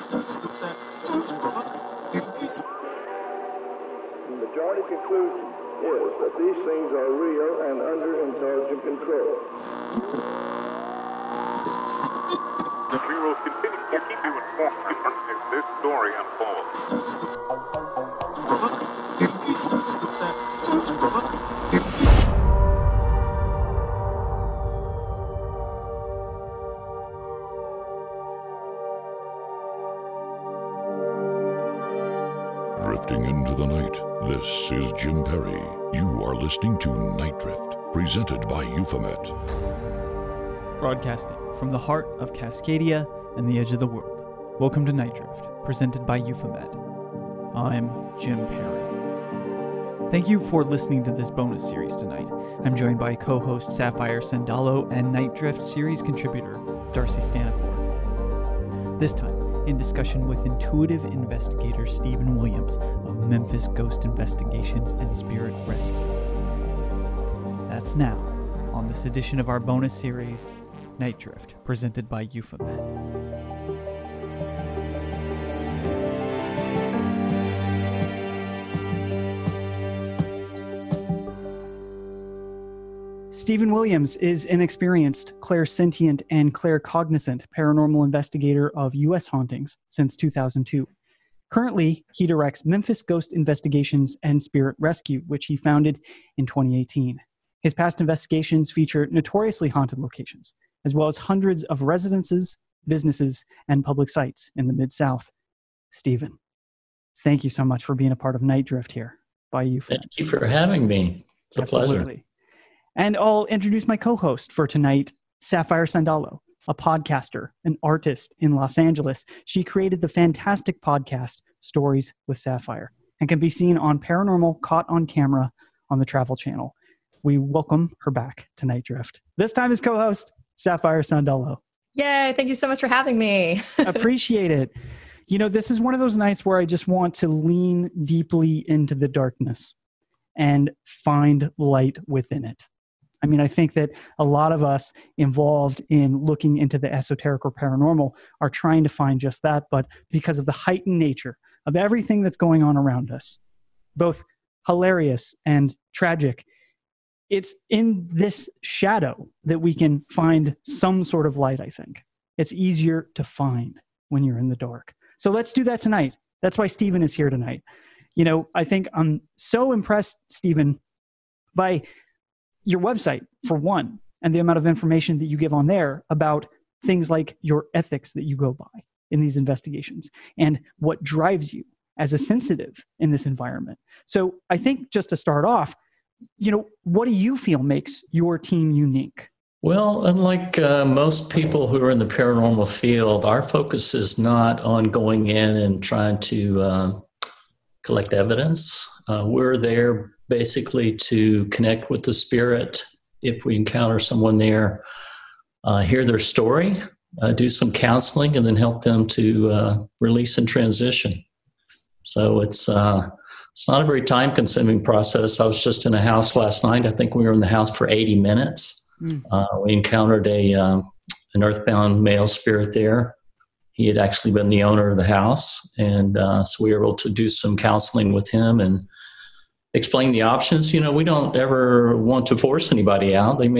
The majority conclusion is that these things are real and under intelligent control. We will continue to keep you informed as this story unfolds. Drifting into the night, this is Jim Perry. You are listening to Night Drift, presented by Euphomet. Broadcasting from the heart of Cascadia and the edge of the world. Welcome to Night Drift, presented by Euphomet. I'm Jim Perry. Thank you for listening to this bonus series tonight. I'm joined by co-host Sapphire Sandalo and Night Drift series contributor Darcy Staniforth. This time, in discussion with intuitive investigator Stephen Williams of Memphis Ghost Investigations and Spirit Rescue. That's now on this edition of our bonus series, Night Drift, presented by Euphomet. Stephen Williams is an experienced clairsentient and claircognizant paranormal investigator of U.S. hauntings since 2002. Currently, he directs Memphis Ghost Investigations and Spirit Rescue, which he founded in 2018. His past investigations feature notoriously haunted locations, as well as hundreds of residences, businesses, and public sites in the Mid-South. Stephen, thank you so much for being a part of Night Drift here by Euphomet. Thank you for having me. It's a pleasure. And I'll introduce my co-host for tonight, Sapphire Sandalo, a podcaster, an artist in Los Angeles. She created the fantastic podcast, Stories with Sapphire, and can be seen on Paranormal Caught on Camera on the Travel Channel. We welcome her back to Night Drift. This time as co-host, Sapphire Sandalo. Yay, thank you so much for having me. Appreciate it. You know, this is one of those nights where I just want to lean deeply into the darkness and find light within it. I mean, I think that a lot of us involved in looking into the esoteric or paranormal are trying to find just that, but because of the heightened nature of everything that's going on around us, both hilarious and tragic, it's in this shadow that we can find some sort of light, I think. It's easier to find when you're in the dark. So let's do that tonight. That's why Stephen is here tonight. You know, I think I'm so impressed, Stephen, by your website, for one, and the amount of information that you give on there about things like your ethics that you go by in these investigations and what drives you as a sensitive in this environment. So I think just to start off, you know, what do you feel makes your team unique? Well, unlike most people who are in the paranormal field, our focus is not on going in and trying to collect evidence. We're there basically to connect with the spirit if we encounter someone there, hear their story, do some counseling, and then help them to release and transition. So it's not a very time-consuming process. I was just in a house last night. I think we were in the house for 80 minutes. We encountered an earthbound male spirit there. He had actually been the owner of the house, and so we were able to do some counseling with him and explain the options. You know, we don't ever want to force anybody out. They may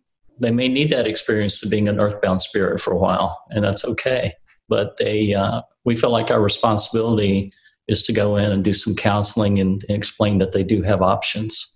need that experience of being an earthbound spirit for a while, and that's okay. But we feel like our responsibility is to go in and do some counseling and explain that they do have options.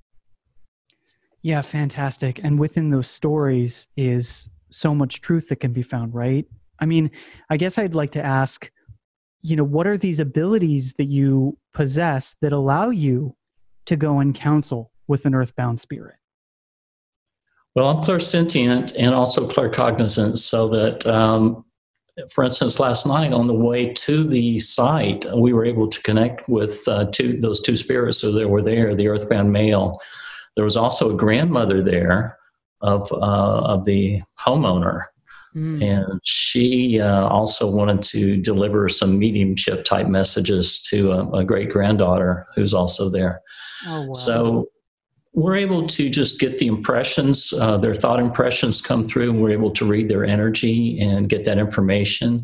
Yeah, fantastic. And within those stories is so much truth that can be found, right? I mean, I guess I'd like to ask, you know, what are these abilities that you possess that allow you to go and counsel with an earthbound spirit? Well, I'm clairsentient and also claircognizant, so that, for instance, last night on the way to the site, we were able to connect with those two spirits that were there, the earthbound male. There was also a grandmother there of the homeowner. And she also wanted to deliver some mediumship type messages to a great granddaughter who's also there. Oh, wow. So we're able to just get the impressions, their thought impressions come through, and we're able to read their energy and get that information.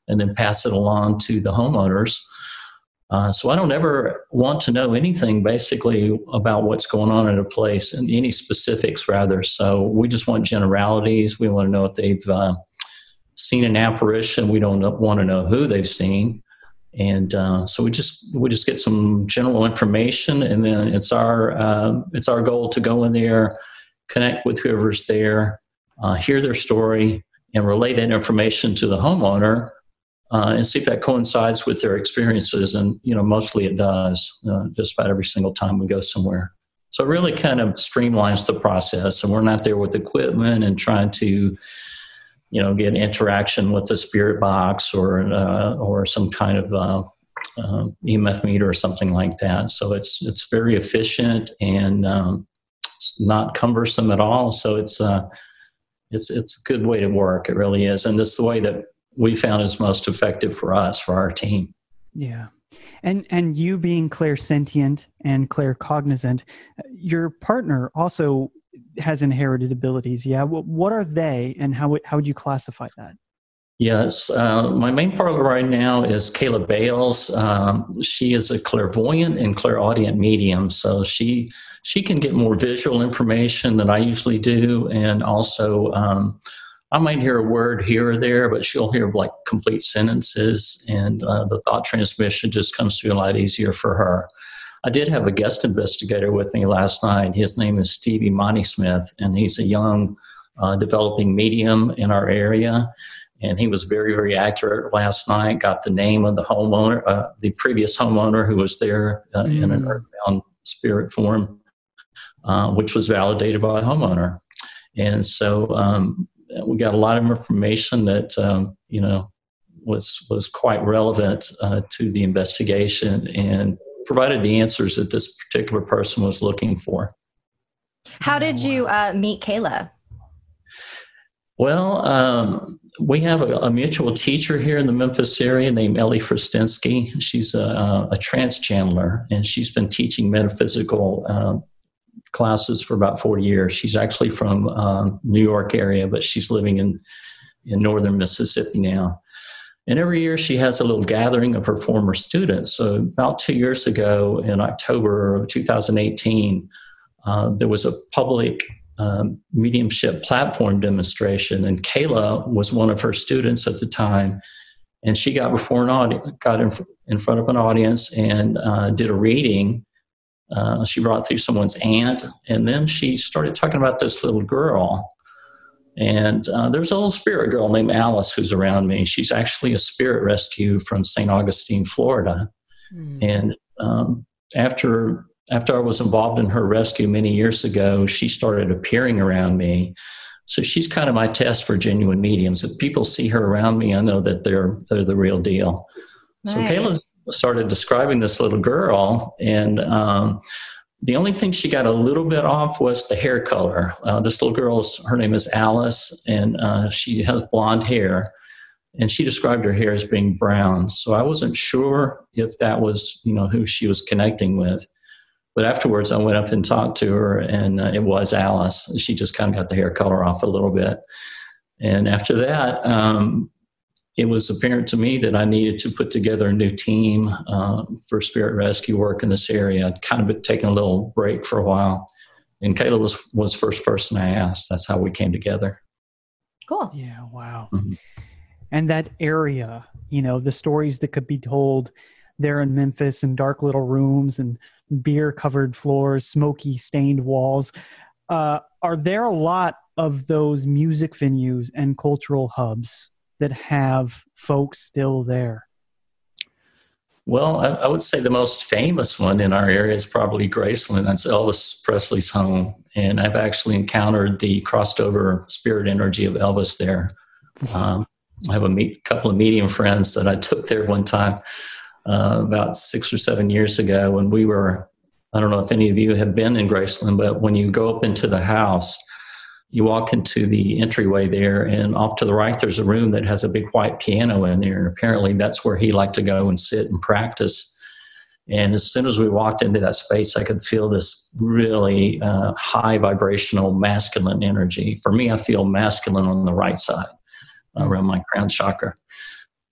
and then pass it along to the homeowners. So I don't ever want to know anything basically about what's going on at a place and any specifics rather. So we just want generalities. We want to know if they've seen an apparition. We don't want to know who they've seen. And so we just get some general information, and then it's our goal to go in there, connect with whoever's there, hear their story, and relay that information to the homeowner. And see if that coincides with their experiences. And, mostly it does, just about every single time we go somewhere. So it really kind of streamlines the process. And we're not there with equipment and trying to, get interaction with the spirit box or some kind of EMF meter or something like that. So it's very efficient and it's not cumbersome at all. So it's a good way to work. It really is. And it's the way that we found is most effective for us, for our team. Yeah. And you being clairsentient and claircognizant, your partner also has inherited abilities. Yeah. What are they, and how would you classify that? Yes. My main partner right now is Kayla Bales. She is a clairvoyant and clairaudient medium. So she can get more visual information than I usually do. And also, I might hear a word here or there, but she'll hear like complete sentences, and the thought transmission just comes through a lot easier for her. I did have a guest investigator with me last night. His name is Stevie Monty Smith, and he's a young developing medium in our area. And he was very, very accurate last night, got the name of the homeowner, the previous homeowner who was there in an earthbound spirit form, which was validated by a homeowner. And so, we got a lot of information that was quite relevant to the investigation and provided the answers that this particular person was looking for. How did you meet Kayla? Well, we have a mutual teacher here in the Memphis area named Ellie Fristinsky. She's a trance channeler, and she's been teaching metaphysical classes for about 40 years. She's actually from New York area, but she's living in northern Mississippi now. And every year she has a little gathering of her former students. So about 2 years ago, in October of 2018, there was a public mediumship platform demonstration, and Kayla was one of her students at the time. And she got before an audience, got in front of an audience and did a reading. She brought through someone's aunt, and then she started talking about this little girl. And there's a little spirit girl named Alice who's around me. She's actually a spirit rescue from St. Augustine, Florida. And after I was involved in her rescue many years ago, she started appearing around me. So she's kind of my test for genuine mediums. If people see her around me, I know that they're the real deal. Nice. So Kayla started describing this little girl, and the only thing she got a little bit off was the hair color. This little girl, her name is Alice, and she has blonde hair, and she described her hair as being brown. So I wasn't sure if that was, who she was connecting with. But afterwards, I went up and talked to her, and it was Alice. She just kind of got the hair color off a little bit. And after that, it was apparent to me that I needed to put together a new team for spirit rescue work in this area. I'd kind of been taking a little break for a while. And Kayla was the first person I asked. That's how we came together. Cool. Yeah, wow. Mm-hmm. And that area, the stories that could be told there in Memphis, in dark little rooms and beer-covered floors, smoky stained walls. Are there a lot of those music venues and cultural hubs that have folks still there? Well, I would say the most famous one in our area is probably Graceland. That's Elvis Presley's home. And I've actually encountered the crossed over spirit energy of Elvis there. I have a couple of medium friends that I took there one time about 6 or 7 years ago. And I don't know if any of you have been in Graceland, but when you go up into the house, you walk into the entryway there, and off to the right, there's a room that has a big white piano in there. And apparently that's where he liked to go and sit and practice. And as soon as we walked into that space, I could feel this really high vibrational masculine energy. For me, I feel masculine on the right side around my crown chakra.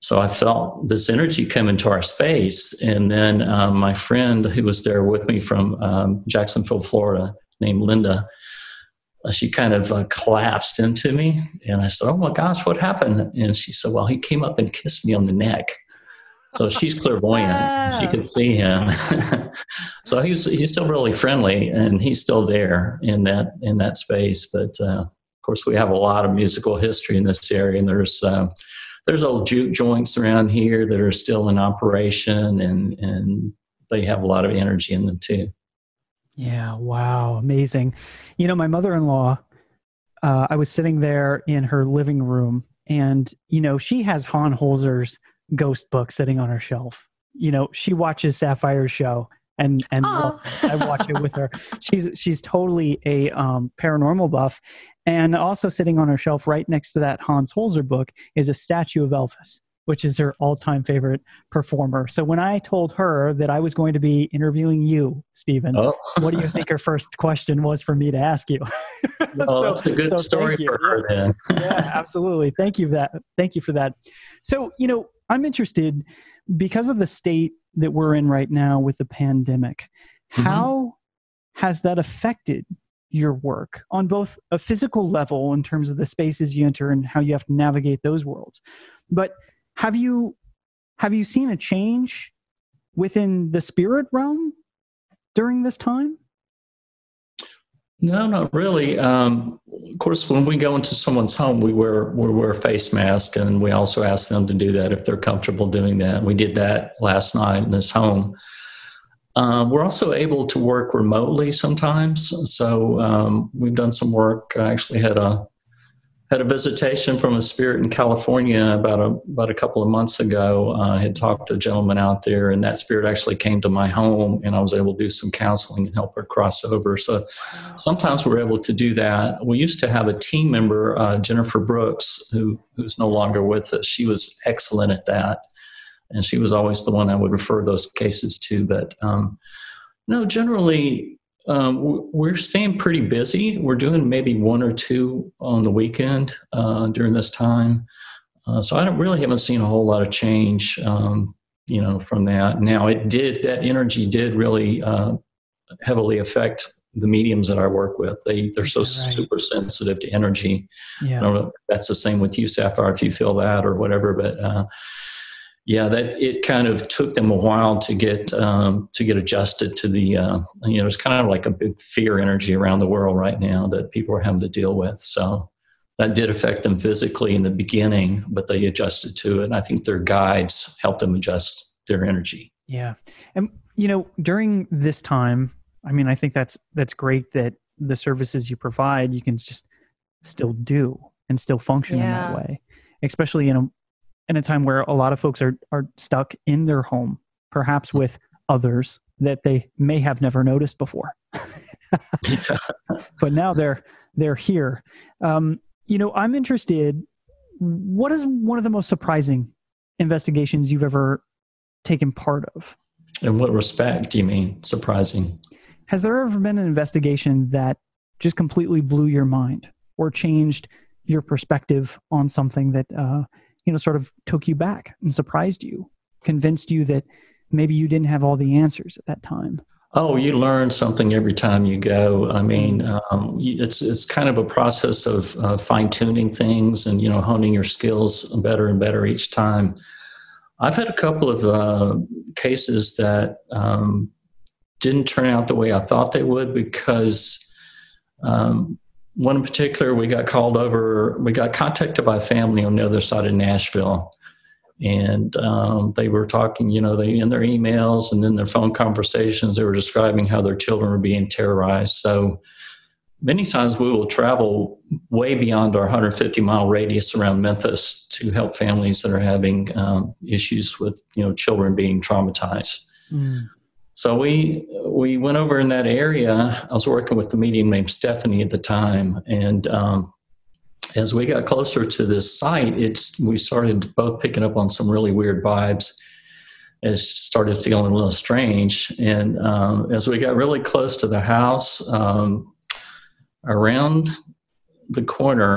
So I felt this energy come into our space. And then my friend who was there with me from Jacksonville, Florida, named Linda, she kind of collapsed into me. And I said, oh my gosh, what happened? And she said, well, he came up and kissed me on the neck. So she's clairvoyant. You could see him. So he's still really friendly, and he's still there in that space. But of course, we have a lot of musical history in this area, and there's old juke joints around here that are still in operation, and they have a lot of energy in them too. Yeah, wow, amazing. You know, my mother-in-law, I was sitting there in her living room, and, you know, she has Han Holzer's ghost book sitting on her shelf. You know, she watches Sapphire's show, and I watch it with her. She's totally a paranormal buff. And also sitting on her shelf right next to that Hans Holzer book is a statue of Elvis, which is her all-time favorite performer. So when I told her that I was going to be interviewing you, Stephen, what do you think her first question was for me to ask you? Well, that's a good story for her then. Yeah, absolutely. Thank you for that. So, you know, I'm interested, because of the state that we're in right now with the pandemic, how has that affected your work on both a physical level in terms of the spaces you enter and how you have to navigate those worlds? But have you seen a change within the spirit realm during this time? No, not really. Of course, when we go into someone's home, we wear a face mask, and we also ask them to do that if they're comfortable doing that. We did that last night in this home. We're also able to work remotely sometimes. So we've done some work. I actually had a visitation from a spirit in California about a couple of months ago. I had talked to a gentleman out there, and that spirit actually came to my home, and I was able to do some counseling and help her cross over. So sometimes we're able to do that. We used to have a team member, Jennifer Brooks, who's no longer with us. She was excellent at that, and she was always the one I would refer those cases to. But no, generally, we're staying pretty busy. We're doing maybe one or two on the weekend during this time. So I haven't seen a whole lot of change, from that. Now, that energy did really heavily affect the mediums that I work with. They're so super sensitive to energy. Yeah. I don't know if that's the same with you, Sapphire, if you feel that or whatever, but that it kind of took them a while to get adjusted to the, it's kind of like a big fear energy around the world right now that people are having to deal with. So that did affect them physically in the beginning, but they adjusted to it. And I think their guides helped them adjust their energy. Yeah. And, during this time, I mean, I think that's great that the services you provide, you can just still do and still function in that way, especially in a time where a lot of folks are stuck in their home, perhaps with others that they may have never noticed before. But now they're here. I'm interested, what is one of the most surprising investigations you've ever taken part of? In what respect do you mean surprising? Has there ever been an investigation that just completely blew your mind or changed your perspective on something that sort of took you back and surprised you, convinced you that maybe you didn't have all the answers at that time? Oh, you learn something every time you go. I mean, it's kind of a process of fine-tuning things and, honing your skills better and better each time. I've had a couple of cases that didn't turn out the way I thought they would because one in particular, we got contacted by a family on the other side of Nashville. And they were talking, in their emails and then their phone conversations, they were describing how their children were being terrorized. So many times we will travel way beyond our 150-mile radius around Memphis to help families that are having issues with, children being traumatized. Mm. So we went over in that area. I was working with the medium named Stephanie at the time. And as we got closer to this site, we started both picking up on some really weird vibes. It started feeling a little strange. And as we got really close to the house, around the corner,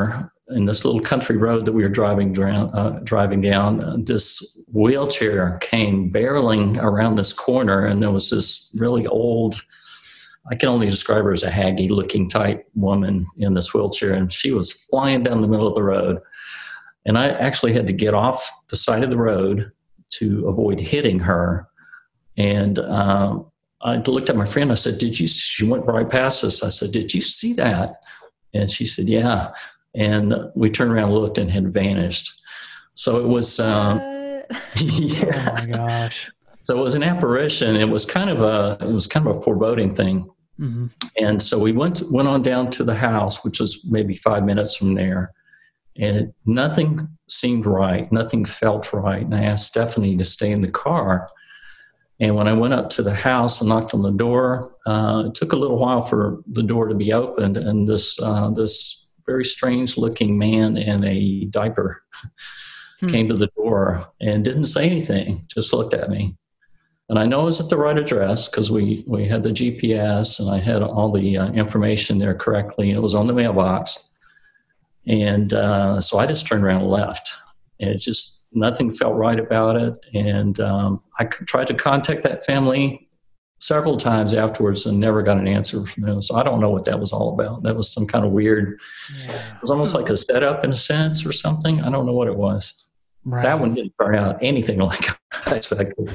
in this little country road that we were driving down, this wheelchair came barreling around this corner, and there was this really old, I can only describe her as a haggy-looking type woman in this wheelchair, and she was flying down the middle of the road. And I actually had to get off the side of the road to avoid hitting her. And I looked at my friend. I said, she went right past us. I said, did you see that? And she said, yeah. And we turned around and looked and had vanished. So it was, yeah. Oh my gosh. So it was an apparition. It was kind of a foreboding thing. Mm-hmm. And so we went on down to the house, which was maybe 5 minutes from there. And nothing seemed right. Nothing felt right. And I asked Stephanie to stay in the car. And when I went up to the house and knocked on the door, it took a little while for the door to be opened. And this very strange-looking man in a diaper came to the door and didn't say anything, just looked at me. And I know it was at the right address because we had the GPS and I had all the information there correctly. And it was on the mailbox. And so I just turned around and left. And it just, nothing felt right about it. And I tried to contact that family several times afterwards and never got an answer from them. So I don't know what that was all about. That was some kind of weird, it was almost like a setup in a sense or something. I don't know what it was. Right. That one didn't turn out anything like I expected.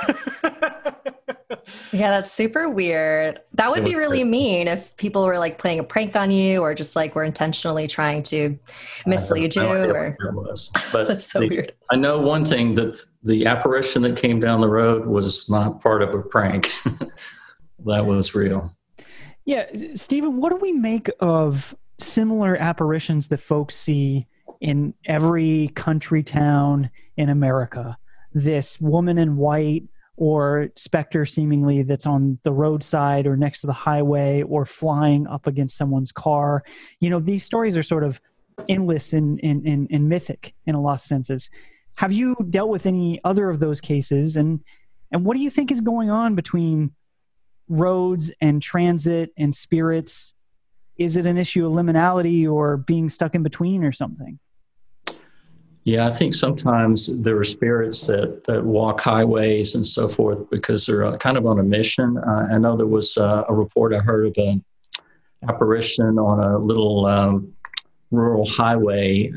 Yeah, that's super weird. That would be really mean if people were like playing a prank on you or just like were intentionally trying to mislead you. Or but that's so weird. I know one thing, that the apparition that came down the road was not part of a prank. That was real. Yeah. Stephen, what do we make of similar apparitions that folks see in every country town in America? This woman in white, or specter seemingly that's on the roadside or next to the highway or flying up against someone's car. You know, these stories are sort of endless and mythic in a lot of senses. Have you dealt with any other of those cases? And what do you think is going on between roads and transit and spirits? Is it an issue of liminality or being stuck in between or something? Yeah, I think sometimes there are spirits that walk highways and so forth because they're kind of on a mission. I know there was a report I heard of an apparition on a little rural highway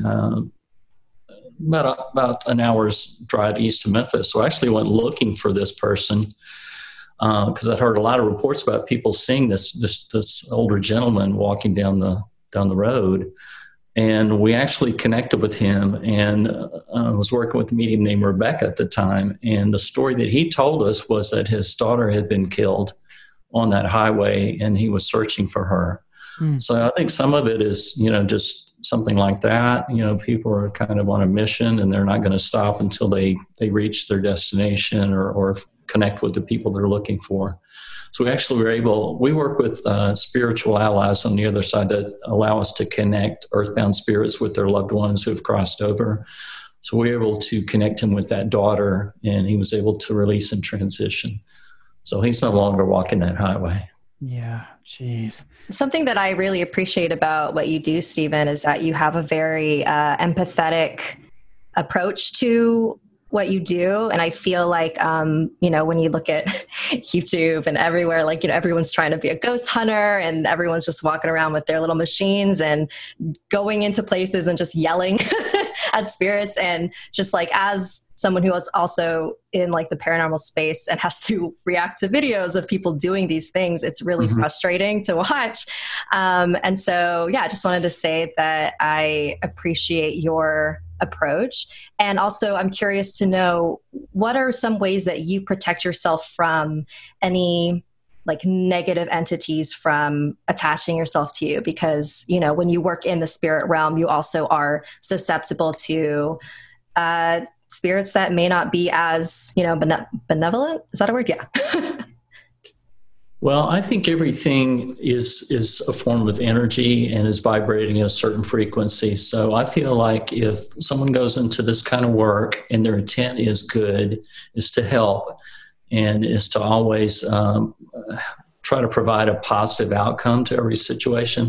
about an hour's drive east of Memphis. So I actually went looking for this person because I'd heard a lot of reports about people seeing this older gentleman walking down the road. And we actually connected with him, and I was working with a medium named Rebecca at the time. And the story that he told us was that his daughter had been killed on that highway, and he was searching for her. So I think some of it is, just something like that. People are kind of on a mission, and they're not going to stop until they reach their destination or connect with the people they're looking for. So we actually we work with spiritual allies on the other side that allow us to connect earthbound spirits with their loved ones who have crossed over. So we were able to connect him with that daughter, and he was able to release and transition. So he's no longer walking that highway. Yeah, geez. Something that I really appreciate about what you do, Stephen, is that you have a very empathetic approach to what you do. And I feel like, when you look at YouTube and everywhere, everyone's trying to be a ghost hunter and everyone's just walking around with their little machines and going into places and just yelling at spirits. And just as someone who is also in the paranormal space and has to react to videos of people doing these things, it's really frustrating to watch. And so, I just wanted to say that I appreciate your approach. And also, I'm curious to know, what are some ways that you protect yourself from any negative entities from attaching yourself to you? Because, when you work in the spirit realm, you also are susceptible to spirits that may not be as, benevolent. Is that a word? Yeah. Well, I think everything is a form of energy and is vibrating at a certain frequency. So I feel like if someone goes into this kind of work and their intent is good, is to help, and is to always try to provide a positive outcome to every situation,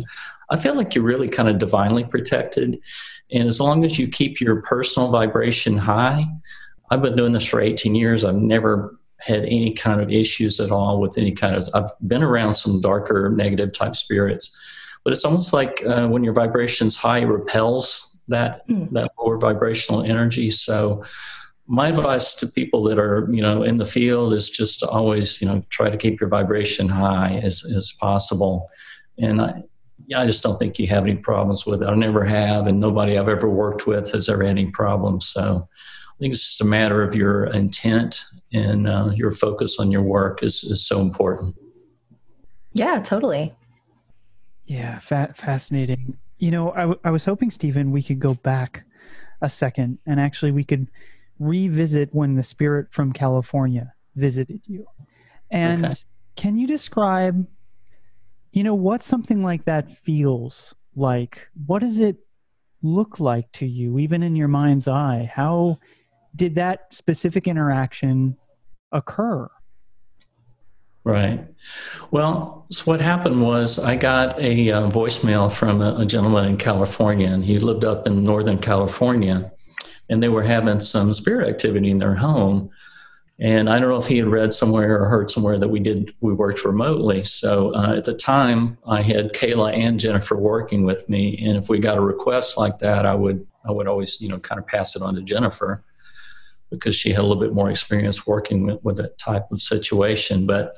I feel like you're really kind of divinely protected. And as long as you keep your personal vibration high, I've been doing this for 18 years. I've never had any kind of issues at all with any kind of, I've been around some darker negative type spirits, but it's almost like when your vibration's high, it repels that lower vibrational energy. So my advice to people that are, in the field is just to always, try to keep your vibration high as possible. And I just don't think you have any problems with it. I never have, and nobody I've ever worked with has ever had any problems. So I think it's just a matter of your intent and your focus on your work is so important. Yeah, totally. Yeah, fascinating. I was hoping, Stephen, we could go back a second and actually we could revisit when the spirit from California visited you. And Okay. Can you describe, what something like that feels like? What does it look like to you, even in your mind's eye? How did that specific interaction occur? Right. Well, so what happened was I got a voicemail from a gentleman in California, and he lived up in Northern California, and they were having some spirit activity in their home. And I don't know if he had read somewhere or heard somewhere that we worked remotely. So at the time, I had Kayla and Jennifer working with me, and if we got a request like that, I would always kind of pass it on to Jennifer, because she had a little bit more experience working with that type of situation. But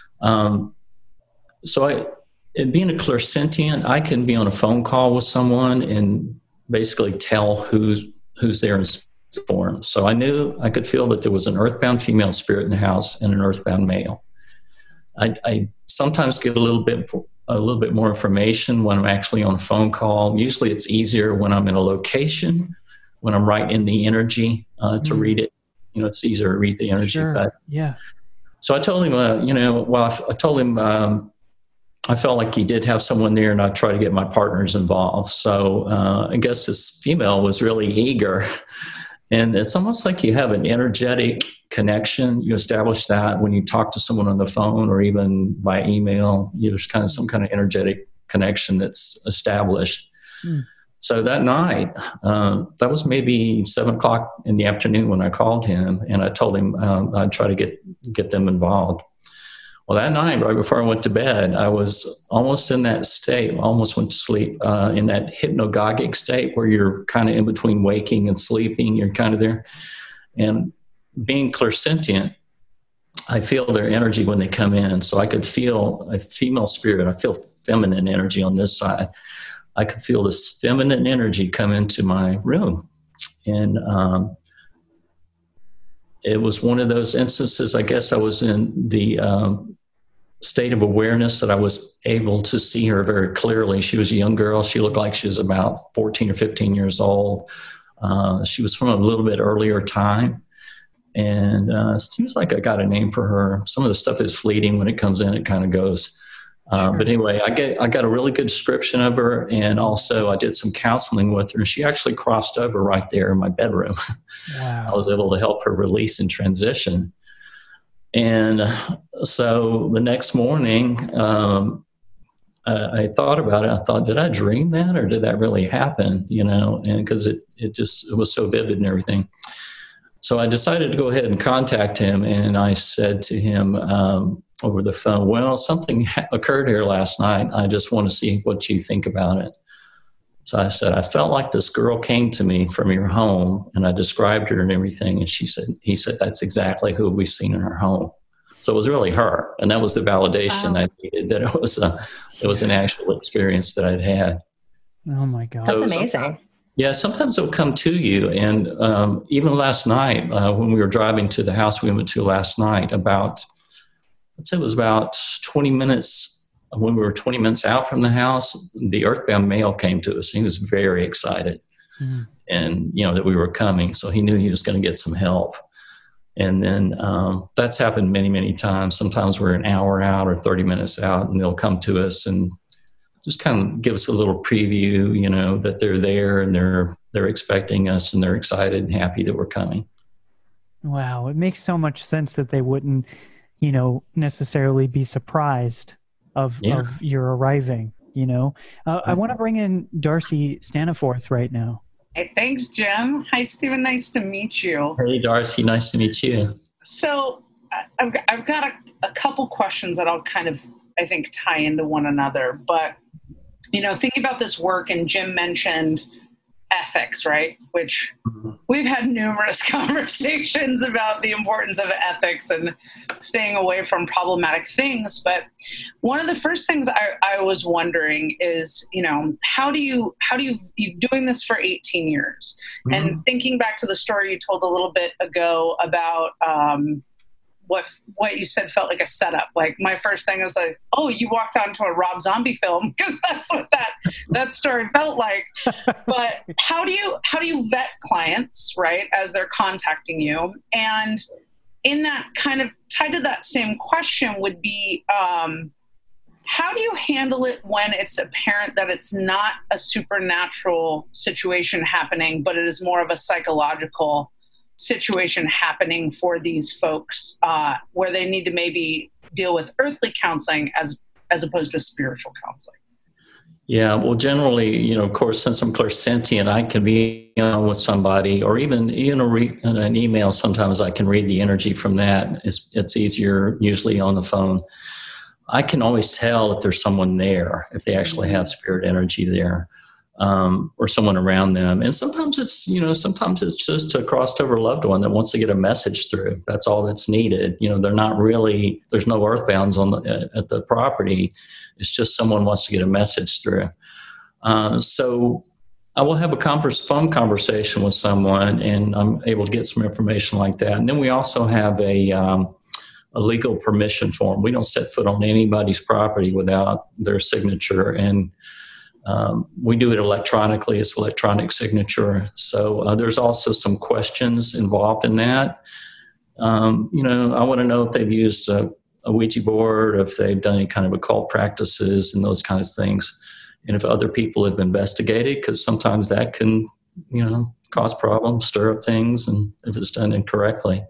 being a clairsentient, I can be on a phone call with someone and basically tell who's there in form. So I knew I could feel that there was an earthbound female spirit in the house and an earthbound male. I sometimes get a little bit more information when I'm actually on a phone call. Usually it's easier when I'm in a location, when I'm right in the energy to read it. It's easier to read the energy. Sure. But, Yeah. so I told him, I told him I felt like he did have someone there, and I tried to get my partners involved. So I guess this female was really eager. And it's almost like you have an energetic connection. You establish that when you talk to someone on the phone or even by email. There's kind of some kind of energetic connection that's established. Mm. So that night, that was maybe 7:00 in the afternoon when I called him, and I told him I'd try to get them involved. Well, that night, right before I went to bed, I was almost in that state, almost went to sleep, in that hypnagogic state where you're kind of in between waking and sleeping. You're kind of there. And being clairsentient, I feel their energy when they come in. So I could feel a female spirit. I feel feminine energy on this side. I could feel this feminine energy come into my room. And it was one of those instances, I guess I was in the state of awareness that I was able to see her very clearly. She was a young girl. She looked like she was about 14 or 15 years old. She was from a little bit earlier time. And it seems like I got a name for her. Some of the stuff is fleeting. When it comes in, it kind of goes. Sure. But anyway, I got a really good description of her, and also I did some counseling with her. She actually crossed over right there in my bedroom. Wow. I was able to help her release and transition. And so the next morning, I thought about it. I thought, did I dream that, or did that really happen? And because it was so vivid and everything. So I decided to go ahead and contact him, and I said to him over the phone, well, something occurred here last night. I just want to see what you think about it. So I said, I felt like this girl came to me from your home, and I described her and everything. And he said, that's exactly who we've seen in her home. So it was really her. And that was the validation I needed, that it was an actual experience that I'd had. Oh my God. That's amazing. Yeah, sometimes it'll come to you. And even last night, when we were driving to the house we went to last night, I'd say it was about 20 minutes, when we were 20 minutes out from the house, the earthbound male came to us. He was very excited and, that we were coming. So he knew he was going to get some help. And then that's happened many, many times. Sometimes we're an hour out or 30 minutes out, and they'll come to us and just kind of give us a little preview, that they're there and they're expecting us, and they're excited and happy that we're coming. Wow. It makes so much sense that they wouldn't, necessarily be surprised of your arriving, you know. I want to bring in Darcy Staniforth right now. Hey, thanks, Jim. Hi, Stephen. Nice to meet you. Hey, Darcy. Nice to meet you. So I've got a couple questions that I'll kind of, I think, tie into one another. But, you know, thinking about this work, and Jim mentioned ethics, right? Which we've had numerous conversations about the importance of ethics and staying away from problematic things. But one of the first things I was wondering is, you know, how do you doing this for 18 years and thinking back to the story you told a little bit ago about, what you said felt like a setup. Like my first thing was like, oh, you walked onto a Rob Zombie film, because that's what that story felt like. But how do you vet clients, right, as they're contacting you? And in that kind of tied to that same question would be, how do you handle it when it's apparent that it's not a supernatural situation happening, but it is more of a psychological situation happening for these folks, where they need to maybe deal with earthly counseling as opposed to spiritual counseling? Yeah, well, generally, you know, of course, since I'm clairsentient, I can be on with somebody, or even in an email. Sometimes I can read the energy from that. It's easier usually on the phone. I can always tell if there's someone there, if they actually have spirit energy there. Or someone around them. And sometimes it's just a crossed over loved one that wants to get a message through. That's all that's needed. You know, they're not really, there's no earthbounds at the property. It's just someone wants to get a message through. So I will have a phone conversation with someone, and I'm able to get some information like that. And then we also have a legal permission form. We don't set foot on anybody's property without their signature, and we do it electronically. It's electronic signature. So there's also some questions involved in that. You know, I want to know if they've used a Ouija board, if they've done any kind of occult practices and those kinds of things. And if other people have investigated, because sometimes that can, you know, cause problems, stir up things, and if it's done incorrectly.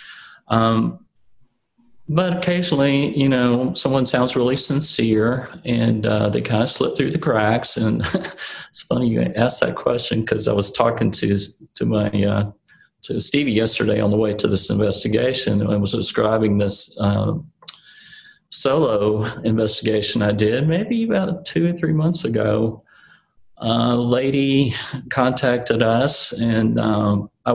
But occasionally, you know, someone sounds really sincere, and they kind of slip through the cracks. And it's funny you asked that question, because I was talking to Stevie yesterday on the way to this investigation, and I was describing this solo investigation I did maybe about 2 or 3 months ago. A lady contacted us, and I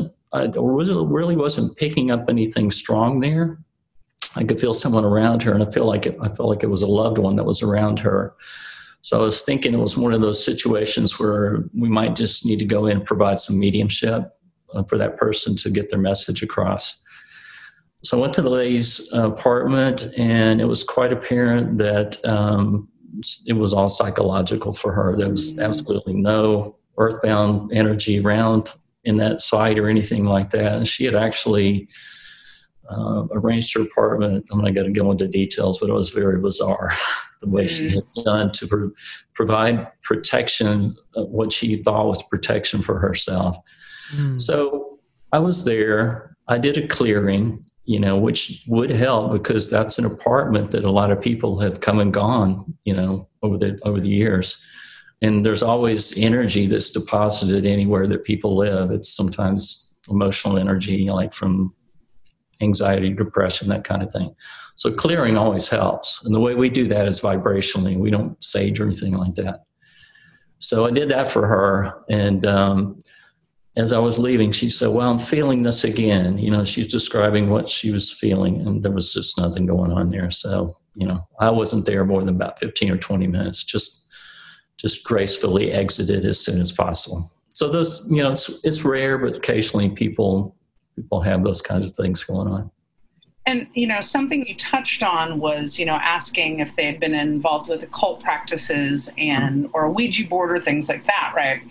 really wasn't picking up anything strong there. I could feel someone around her, and I felt like it was a loved one that was around her. So I was thinking it was one of those situations where we might just need to go in and provide some mediumship for that person to get their message across. So I went to the lady's apartment, and it was quite apparent that it was all psychological for her. There was absolutely no earthbound energy around in that site or anything like that. And she had actually arranged her apartment. I'm not going to go into details, but it was very bizarre the way she had done to provide protection, what she thought was protection for herself. So I was there. I did a clearing, you know, which would help, because that's an apartment that a lot of people have come and gone, you know, over the years. And there's always energy that's deposited anywhere that people live. It's sometimes emotional energy, like from anxiety, depression, that kind of thing. So clearing always helps. And the way we do that is vibrationally. We don't sage or anything like that. So I did that for her. And as I was leaving, she said, well, I'm feeling this again. You know, she's describing what she was feeling, and there was just nothing going on there. So, you know, I wasn't there more than about 15 or 20 minutes, just gracefully exited as soon as possible. So those, you know, it's rare, but occasionally people have those kinds of things going on. And, you know, something you touched on was, you know, asking if they had been involved with occult practices or a Ouija board or things like that, right?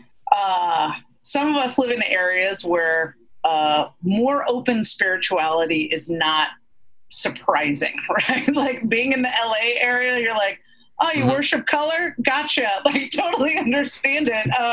Some of us live in areas where more open spirituality is not surprising, right? Like being in the LA area, you're like, oh, you worship color? Gotcha. Like totally understand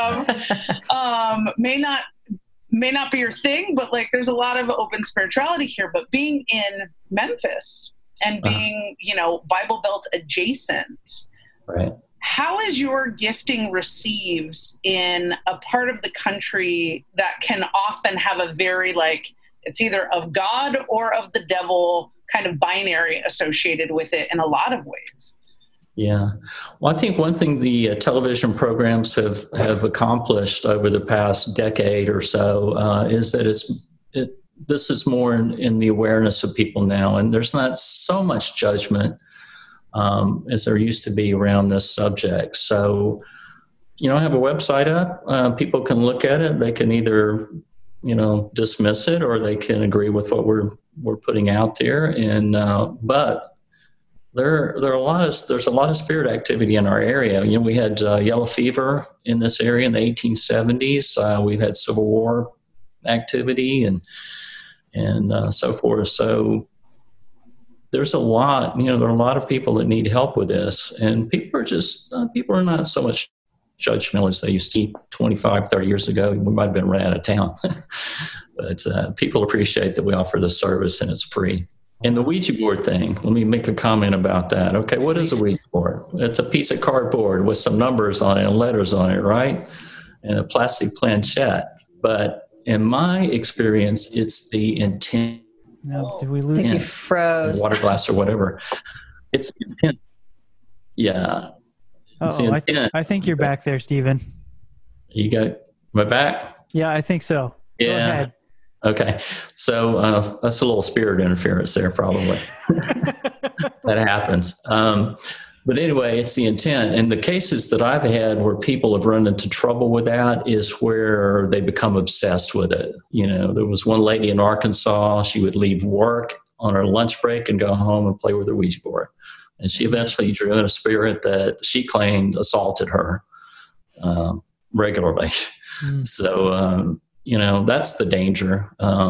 it. May not be your thing, but like there's a lot of open spirituality here. But being in Memphis and being, you know, Bible Belt adjacent, right? how is your gifting received in a part of the country that can often have a very like, it's either of God or of the devil kind of binary associated with it in a lot of ways? Yeah. Well, I think one thing the television programs have accomplished over the past decade or so is that this is more in the awareness of people now, and there's not so much judgment as there used to be around this subject. So, I have a website up. People can look at it. They can either, dismiss it, or they can agree with what we're putting out there. And but there's a lot of spirit activity in our area. We had yellow fever in this area in the 1870s. We've had Civil War activity and so forth. So there's a lot, there are a lot of people that need help with this, and people are not so much judgmental as they used to be 25, 30 years ago. We might have been run out of town, but people appreciate that we offer the service and it's free. And the Ouija board thing, let me make a comment about that. Okay, what is a Ouija board? It's a piece of cardboard with some numbers on it and letters on it, right? And a plastic planchette. But in my experience, it's the intent. No, did we lose? I think you froze. Water glass or whatever. It's the intent. Yeah. It's the intent. I think you're back there, Stephen. You got, am I back? Yeah, I think so. Yeah. Go ahead. Okay. So that's a little spirit interference there, probably. That happens. But anyway, it's the intent. And the cases that I've had where people have run into trouble with that is where they become obsessed with it. There was one lady in Arkansas, she would leave work on her lunch break and go home and play with her Ouija board. And she eventually drew in a spirit that she claimed assaulted her regularly. So, that's the danger.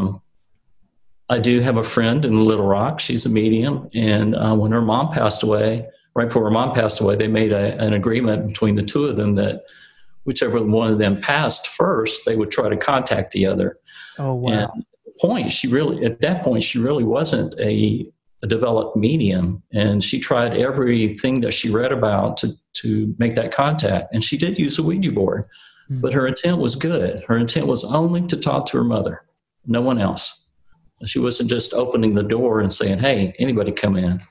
I do have a friend in Little Rock. She's a medium. And when her mom passed away, right before her mom passed away, they made an agreement between the two of them that whichever one of them passed first, they would try to contact the other. Oh, wow. And at that point, she really wasn't a developed medium. And she tried everything that she read about to make that contact. And she did use a Ouija board. But her intent was good. Her intent was only to talk to her mother, no one else. She wasn't just opening the door and saying, hey, anybody come in,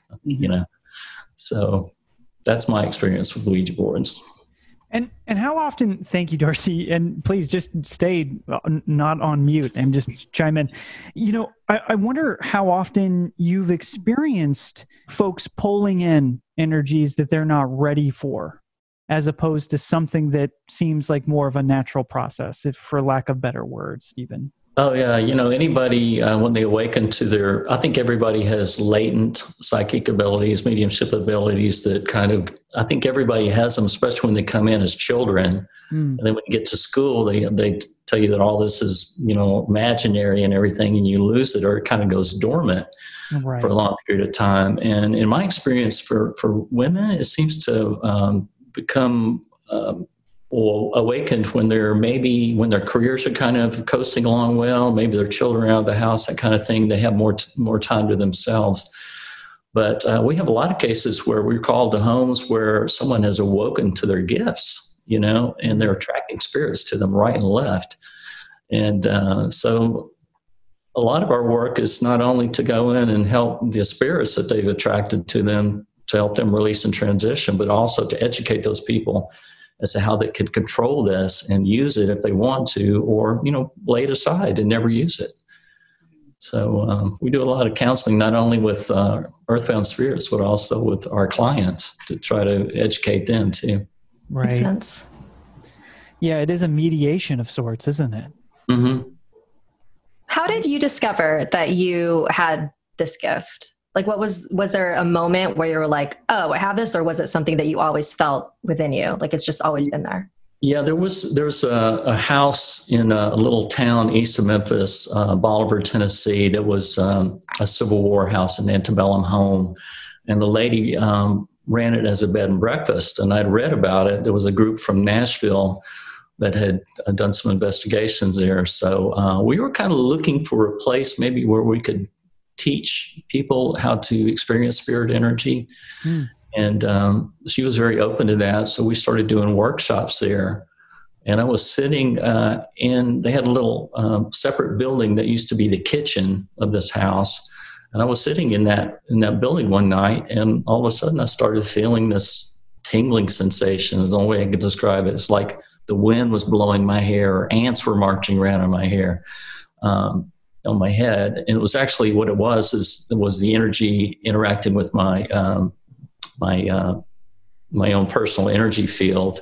So that's my experience with Ouija boards. And how often, thank you, Darcy, and please just stay not on mute and just chime in. I wonder how often you've experienced folks pulling in energies that they're not ready for, as opposed to something that seems like more of a natural process, if for lack of better words, Stephen. Oh, yeah. Anybody, when they awaken to I think everybody has latent psychic abilities, mediumship abilities that I think everybody has them, especially when they come in as children. And then when you get to school, they tell you that all this is, imaginary and everything, and you lose it, or it kind of goes dormant for a long period of time. And in my experience for women, it seems to become awakened when their careers are kind of coasting along well, maybe their children are out of the house, that kind of thing. They have more time to themselves. But we have a lot of cases where we're called to homes where someone has awoken to their gifts, and they're attracting spirits to them right and left. And so a lot of our work is not only to go in and help the spirits that they've attracted to them to help them release and transition, but also to educate those people as to how they can control this and use it if they want to, or, lay it aside and never use it. So we do a lot of counseling, not only with earthbound spirits, but also with our clients to try to educate them too. Right. Makes sense. Yeah, it is a mediation of sorts, isn't it? Mm-hmm. How did you discover that you had this gift? Like, was there a moment where you were like, oh, I have this, or was it something that you always felt within you? Like it's just always been there? Yeah, there's a house in a little town east of Memphis, Bolivar, Tennessee, that was a Civil War house, an antebellum home. And the lady ran it as a bed and breakfast. And I'd read about it. There was a group from Nashville that had done some investigations there. So we were kind of looking for a place maybe where we could teach people how to experience spirit energy. And she was very open to that. So we started doing workshops there. And I was sitting they had a little separate building that used to be the kitchen of this house. And I was sitting in that building one night, and all of a sudden I started feeling this tingling sensation. Is the only way I could describe it. It's like the wind was blowing my hair, or ants were marching around in my hair, on my head. And it was actually what it was the energy interacting with my my own personal energy field.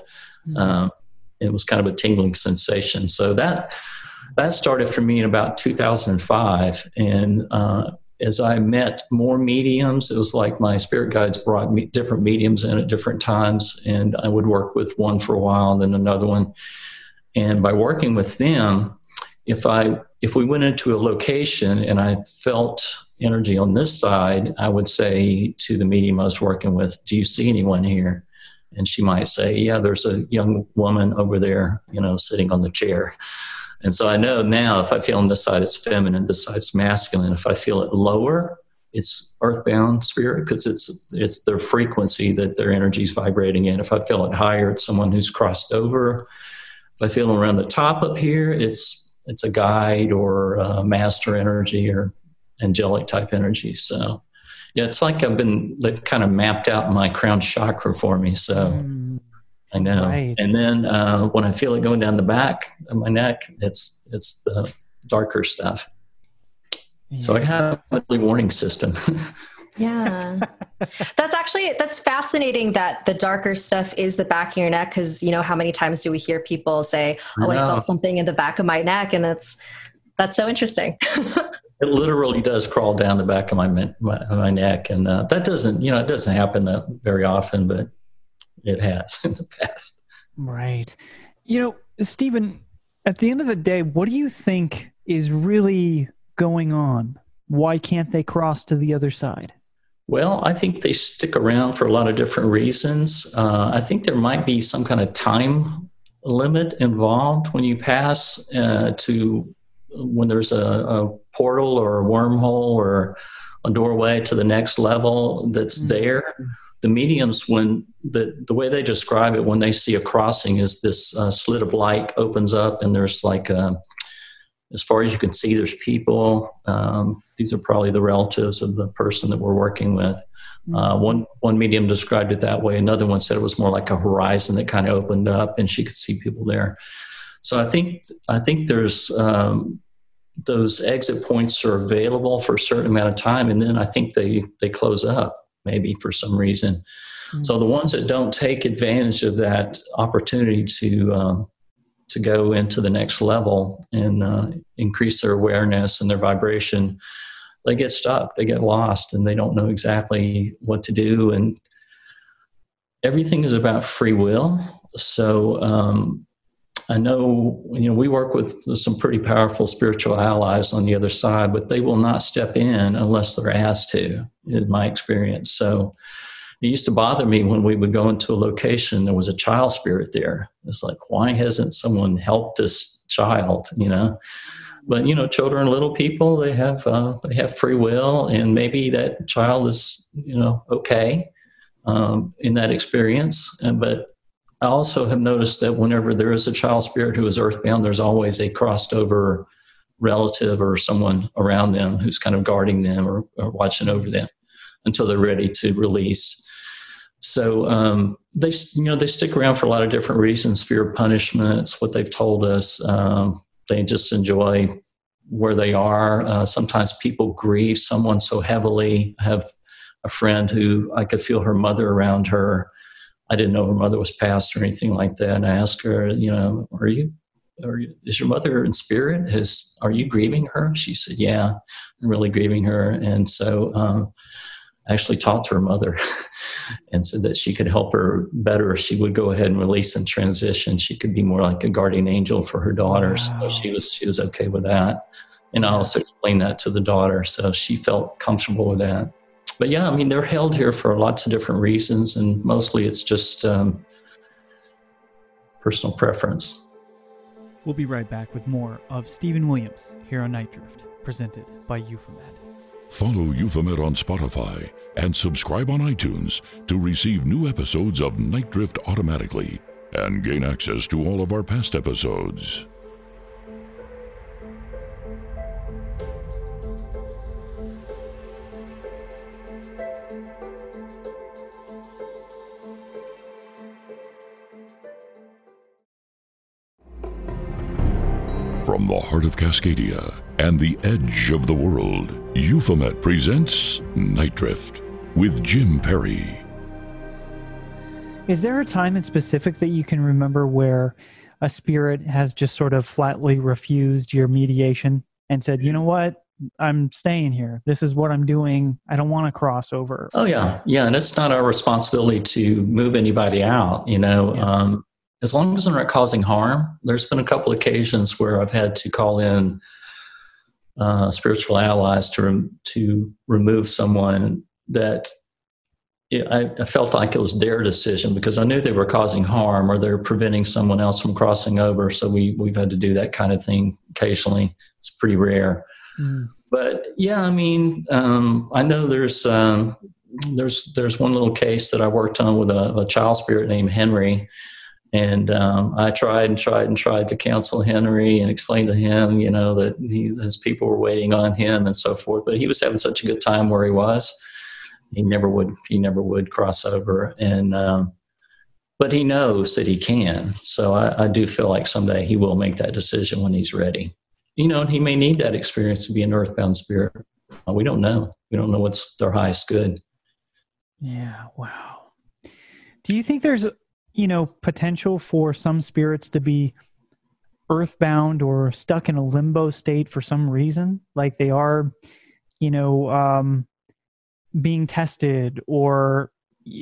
It was kind of a tingling sensation. So that started for me in about 2005. And as I met more mediums, it was like my spirit guides brought me different mediums in at different times. And I would work with one for a while and then another one. And by working with them, if we went into a location and I felt energy on this side, I would say to the medium I was working with, "Do you see anyone here?" And she might say, "Yeah, there's a young woman over there, sitting on the chair." And so I know now if I feel on this side, it's feminine, this side's masculine. If I feel it lower, it's earthbound spirit, because it's their frequency that their energy is vibrating in. If I feel it higher, it's someone who's crossed over. If I feel around the top up here, it's a guide or a master energy or angelic type energy. So yeah, it's like they've kind of mapped out my crown chakra for me. So I know. Right. And then when I feel it going down the back of my neck, it's the darker stuff. Yeah. So I have a early warning system. Yeah. That's fascinating that the darker stuff is the back of your neck, because how many times do we hear people say, "Oh, I felt something in the back of my neck," and that's so interesting. It literally does crawl down the back of my neck, and that doesn't it doesn't happen that very often, but it has in the past. Right. Stephen, at the end of the day, what do you think is really going on? Why can't they cross to the other side? Well, I think they stick around for a lot of different reasons. I think there might be some kind of time limit involved when you pass when there's a portal or a wormhole or a doorway to the next level that's there. The mediums, when the way they describe it, when they see a crossing, is this slit of light opens up, and there's like as far as you can see, there's people. These are probably the relatives of the person that we're working with. One medium described it that way. Another one said it was more like a horizon that kind of opened up, and she could see people there. So I think there's those exit points are available for a certain amount of time, and then I think they close up maybe for some reason. Mm-hmm. So the ones that don't take advantage of that opportunity to go into the next level and increase their awareness and their vibration, they get stuck, they get lost, and they don't know exactly what to do. And everything is about free will. So I know, we work with some pretty powerful spiritual allies on the other side, but they will not step in unless they're asked to, in my experience. So it used to bother me when we would go into a location, there was a child spirit there. It's like, why hasn't someone helped this child, But, children are little people, they have free will, and maybe that child is, okay in that experience. But I also have noticed that whenever there is a child spirit who is earthbound, there's always a crossed over relative or someone around them who's kind of guarding them or watching over them until they're ready to release. So they stick around for a lot of different reasons. Fear of punishment, it's what they've told us. They just enjoy where they are. Sometimes people grieve someone so heavily. I have a friend who I could feel her mother around her. I didn't know her mother was passed or anything like that. And I asked her, is your mother in spirit? Are you grieving her? She said, yeah, I'm really grieving her. And so I actually talked to her mother and said that she could help her better if she would go ahead and release and transition. She could be more like a guardian angel for her daughter. Wow. So she was okay with that. And I also explained that to the daughter. So she felt comfortable with that. But yeah, they're held here for lots of different reasons, and mostly it's just personal preference. We'll be right back with more of Stephen Williams here on Night Drift, presented by Euphomet. Follow Euphomet on Spotify and subscribe on iTunes to receive new episodes of Night Drift automatically and gain access to all of our past episodes. From the heart of Cascadia and the edge of the world, Euphomet presents Night Drift with Jim Perry. Is there a time in specific that you can remember where a spirit has just sort of flatly refused your mediation and said, you know what, I'm staying here. This is what I'm doing. I don't want to cross over. Oh, yeah. Yeah. And it's not our responsibility to move anybody out, you know. Yeah. As long as they're not causing harm. There's been a couple occasions where I've had to call in spiritual allies to remove someone that I felt like it was their decision because I knew they were causing harm or they're preventing someone else from crossing over. So we've had to do that kind of thing occasionally. It's pretty rare. But yeah, I mean, I know there's one little case that I worked on with a child spirit named Henry. And I tried to counsel Henry and explain to him, you know, that his people were waiting on him and so forth. But he was having such a good time where he was. He never would cross over. And but he knows that he can. So I do feel like someday he will make that decision when he's ready. You know, and he may need that experience to be an earthbound spirit. We don't know. We don't know what's their highest good. Yeah. Wow. Do you think there's potential for some spirits to be earthbound or stuck in a limbo state for some reason? Like they are, being tested or,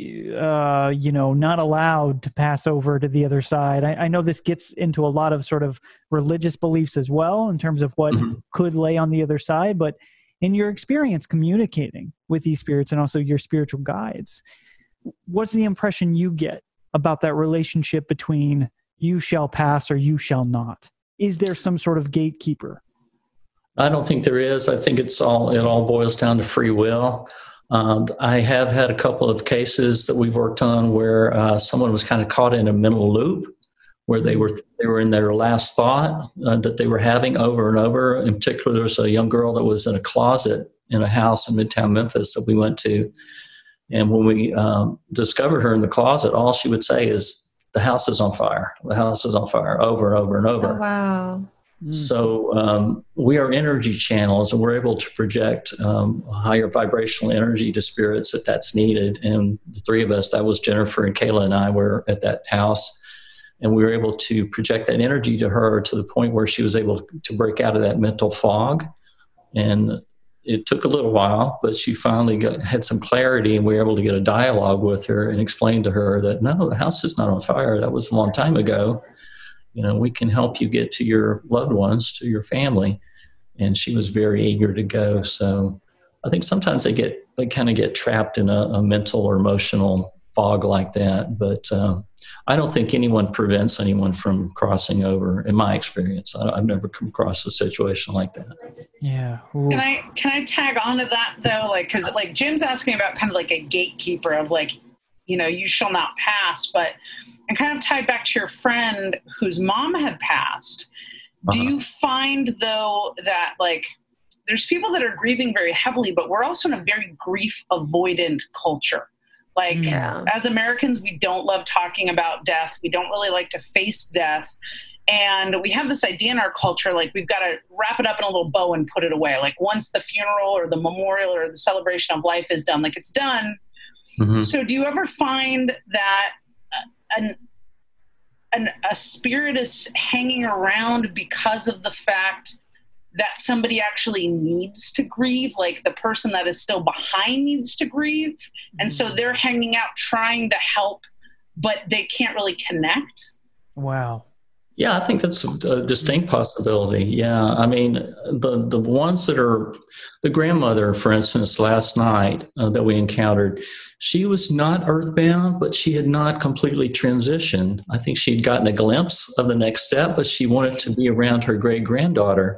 not allowed to pass over to the other side. I know this gets into a lot of sort of religious beliefs as well in terms of what could lay on the other side. But in your experience communicating with these spirits and also your spiritual guides, what's the impression you get about that relationship between you shall pass or you shall not? Is there some sort of gatekeeper? I don't think there is. I think it all boils down to free will. I have had a couple of cases that we've worked on where someone was kind of caught in a mental loop where they were in their last thought that they were having over and over. In particular, there was a young girl that was in a closet in a house in Midtown Memphis that we went to. And when we discovered her in the closet, all she would say is, the house is on fire. The house is on fire, over and over and over. Oh, wow. So we are energy channels, and we're able to project higher vibrational energy to spirits if that's needed. And the three of us, that was Jennifer and Kayla and I, were at that house. And we were able to project that energy to her to the point where she was able to break out of that mental fog. And it took a little while, but she finally had some clarity, and we were able to get a dialogue with her and explain to her that, no, the house is not on fire. That was a long time ago. You know, we can help you get to your loved ones, to your family. And she was very eager to go. So I think sometimes they kind of get trapped in a mental or emotional fog like that. But I don't think anyone prevents anyone from crossing over, in my experience. I've never come across a situation like that. Yeah. Ooh. Can I tag on to that though? Like, cause like Jim's asking about kind of like a gatekeeper of like, you shall not pass, but and kind of tied back to your friend whose mom had passed. Do you find though that like, there's people that are grieving very heavily, but we're also in a very grief avoidant culture. Like as Americans, we don't love talking about death. We don't really like to face death. And we have this idea in our culture, like we've got to wrap it up in a little bow and put it away. Like once the funeral or the memorial or the celebration of life is done, like it's done. So do you ever find that a spirit is hanging around because of the fact that somebody actually needs to grieve, like the person that is still behind needs to grieve, and so they're hanging out trying to help, but they can't really connect? Wow. Yeah, I think that's a distinct possibility. Yeah, I mean, the ones that are, the grandmother, for instance, last night that we encountered, she was not earthbound, but she had not completely transitioned. I think she'd gotten a glimpse of the next step, but she wanted to be around her great-granddaughter.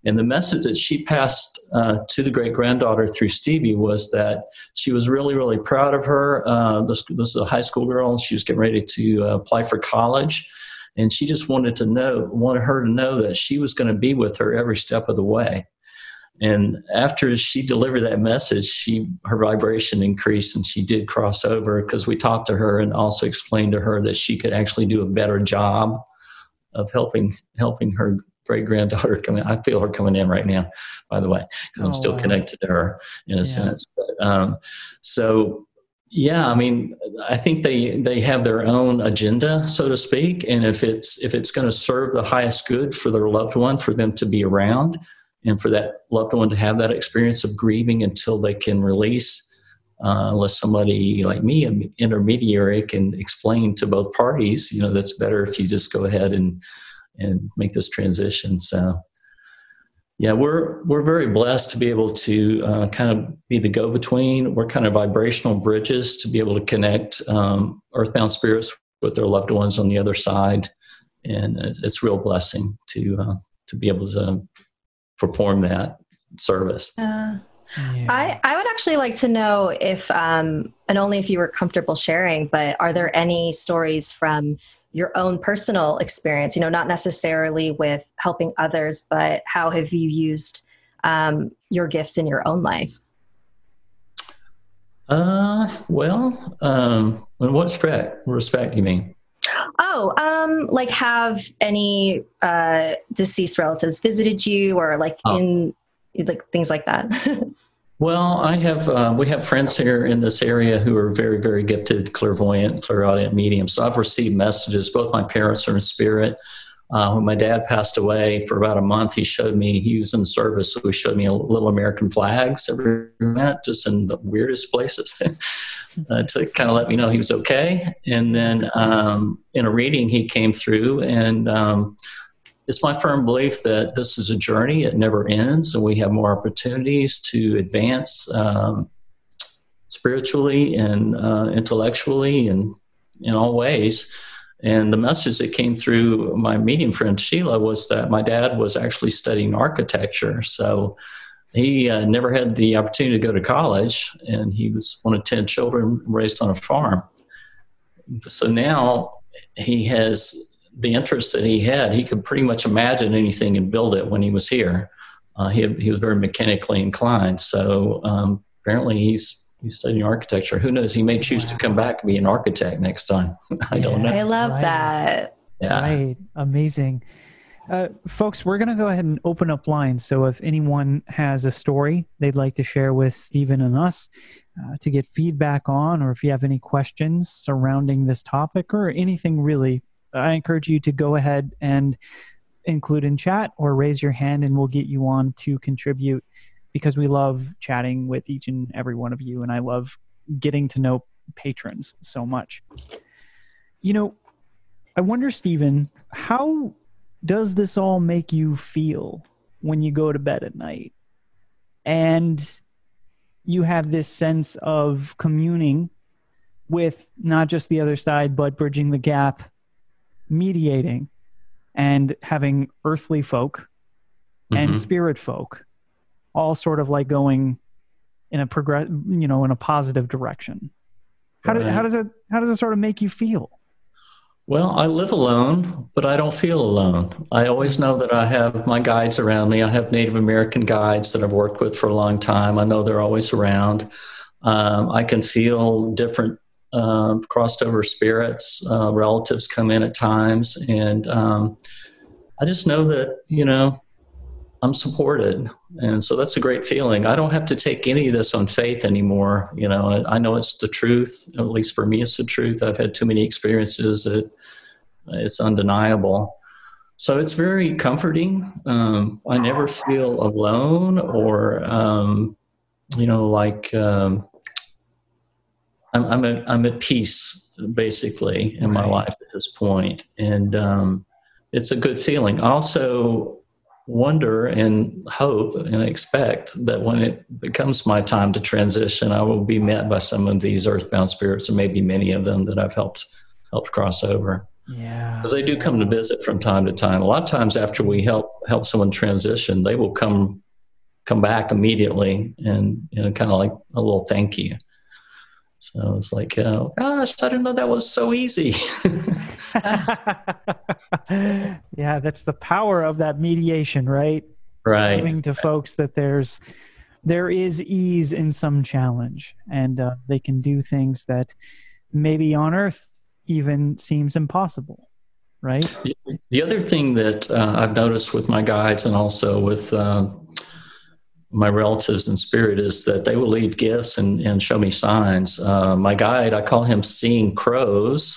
And the message that she passed to the great-granddaughter through Stevie was that she was really, really proud of her. This is a high school girl, and she was getting ready to apply for college. And she just wanted her to know that she was going to be with her every step of the way. And after she delivered that message, her vibration increased, and she did cross over, because we talked to her and also explained to her that she could actually do a better job of helping her great-granddaughter come in. I feel her coming in right now, by the way, because I'm still connected to her in a sense. But, so, yeah, I mean, I think they have their own agenda, so to speak. And if it's going to serve the highest good for their loved one, for them to be around, and for that loved one to have that experience of grieving until they can release, unless somebody like me, an intermediary, can explain to both parties, that's better if you just go ahead and make this transition. So, yeah, we're very blessed to be able to kind of be the go-between. We're kind of vibrational bridges to be able to connect earthbound spirits with their loved ones on the other side, and it's a real blessing to be able to perform that service. I would actually like to know if, and only if you were comfortable sharing, but are there any stories from your own personal experience, not necessarily with helping others, but how have you used your gifts in your own life? Well, in what respect you mean? Like have any deceased relatives visited you, or in like things like that? Well, we have friends here in this area who are very, very gifted, clairvoyant, clairaudient mediums. So I've received messages. Both my parents are in spirit. When my dad passed away, for about a month, he was in service, so he showed me little American flags everywhere we went, just in the weirdest places, to kind of let me know he was okay. And then in a reading, he came through, and it's my firm belief that this is a journey. It never ends, and we have more opportunities to advance spiritually and intellectually and in all ways. And the message that came through my medium friend Sheila was that my dad was actually studying architecture. So he never had the opportunity to go to college, and he was one of 10 children raised on a farm. So now he has the interest that he had. He could pretty much imagine anything and build it when he was here. He was very mechanically inclined. So apparently he's studying architecture. Who knows? He may choose to come back and be an architect next time. I don't know. I love that. Yeah. Right. Amazing. Folks, we're going to go ahead and open up lines. So if anyone has a story they'd like to share with Stephen and us to get feedback on, or if you have any questions surrounding this topic or anything really, I encourage you to go ahead and include in chat or raise your hand, and we'll get you on to contribute, because we love chatting with each and every one of you, and I love getting to know patrons so much. I wonder, Stephen, how does this all make you feel when you go to bed at night and you have this sense of communing with not just the other side, but bridging the gap, mediating, and having earthly folk and spirit folk all sort of like going in a in a positive direction? How does it sort of make you feel? Well, I live alone, but I don't feel alone. I always know that I have my guides around me. I have Native American guides that I've worked with for a long time. I know they're always around. I can feel different crossed over spirits, relatives come in at times, and I just know that, I'm supported. And so that's a great feeling. I don't have to take any of this on faith anymore. I know it's the truth. At least for me, it's the truth. I've had too many experiences that it's undeniable. So it's very comforting. I never feel alone or, I'm at peace basically in my life at this point. And it's a good feeling. I also wonder and hope and expect that when it becomes my time to transition, I will be met by some of these earthbound spirits, or maybe many of them that I've helped cross over. Yeah. Because they do come to visit from time to time. A lot of times after we help someone transition, they will come back immediately and, kind of like a little thank you. So it's like, gosh, I didn't know that was so easy. Yeah, that's the power of that mediation, right? Right. Proving to folks that there is ease in some challenge, and they can do things that maybe on Earth even seems impossible, right? The other thing that I've noticed with my guides and also with my relatives in spirit is that they will leave gifts and show me signs. My guide, I call him Seeing Crows,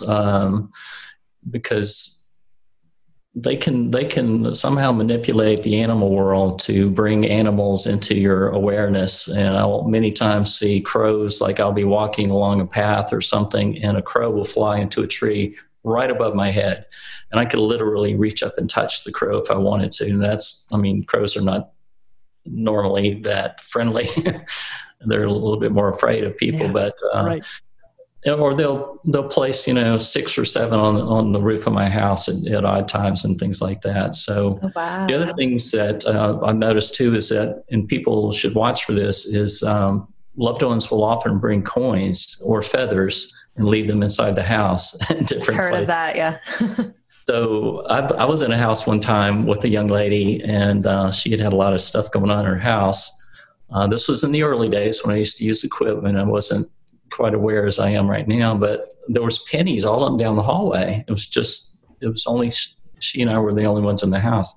because they can somehow manipulate the animal world to bring animals into your awareness. And I'll many times see crows, like I'll be walking along a path or something, and a crow will fly into a tree right above my head. And I could literally reach up and touch the crow if I wanted to. And crows are not normally that friendly. They're a little bit more afraid of people, but right. Or they'll place 6 or 7 on the roof of my house at odd times and things like that. So wow. The other things that I've noticed too is that, and people should watch for this, is loved ones will often bring coins or feathers and leave them inside the house in different Heard places. of that, yeah. So I was in a house one time with a young lady, and she had a lot of stuff going on in her house. This was in the early days when I used to use equipment. I wasn't quite aware as I am right now, but there was pennies all up and down the hallway. It was only she and I were the only ones in the house.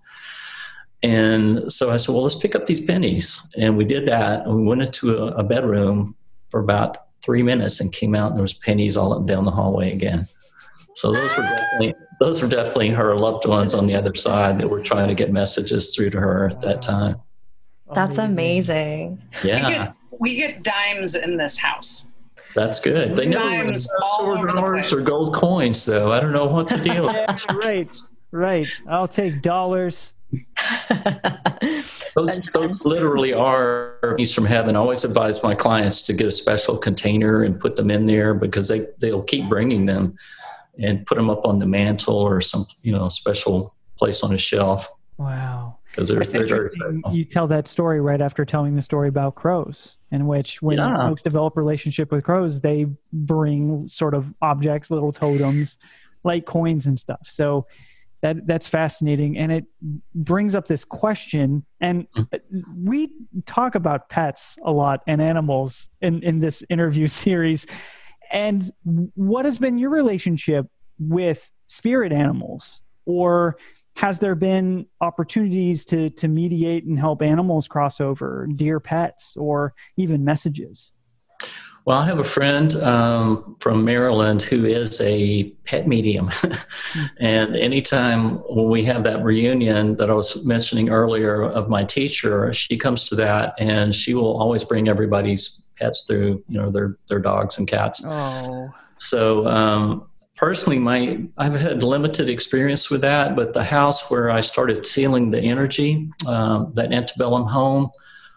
And so I said, well, let's pick up these pennies. And we did that. And we went into a bedroom for about 3 minutes and came out, and there was pennies all up and down the hallway again. So those were definitely her loved ones on the other side that were trying to get messages through to her at that time. That's amazing. Yeah. We get dimes in this house. That's good. They never Dimes all over the place. or gold coins, though. I don't know what to deal with. Yeah, right. I'll take dollars. Those literally are peace from heaven. I always advise my clients to get a special container and put them in there, because they'll keep bringing them, and put them up on the mantle or some special place on a shelf. Wow. Because they're very you tell that story right after telling the story about crows, in which when folks develop a relationship with crows, they bring sort of objects, little totems, like coins and stuff. So that's fascinating. And it brings up this question. And we talk about pets a lot and animals in this interview series. And what has been your relationship with spirit animals? Or has there been opportunities to mediate and help animals cross over, dear pets, or even messages? Well, I have a friend from Maryland who is a pet medium. And anytime when we have that reunion that I was mentioning earlier of my teacher, she comes to that, and she will always bring everybody's pets through, their dogs and cats. Oh. So personally, I've had limited experience with that, but the house where I started feeling the energy, that antebellum home,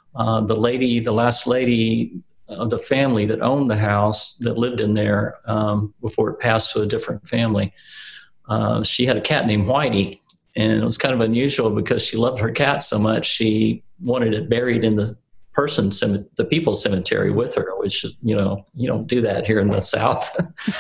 the last lady of the family that owned the house that lived in there before it passed to a different family, she had a cat named Whitey, and it was kind of unusual because she loved her cat so much she wanted it buried in the people's cemetery with her, which you don't do that here in the South.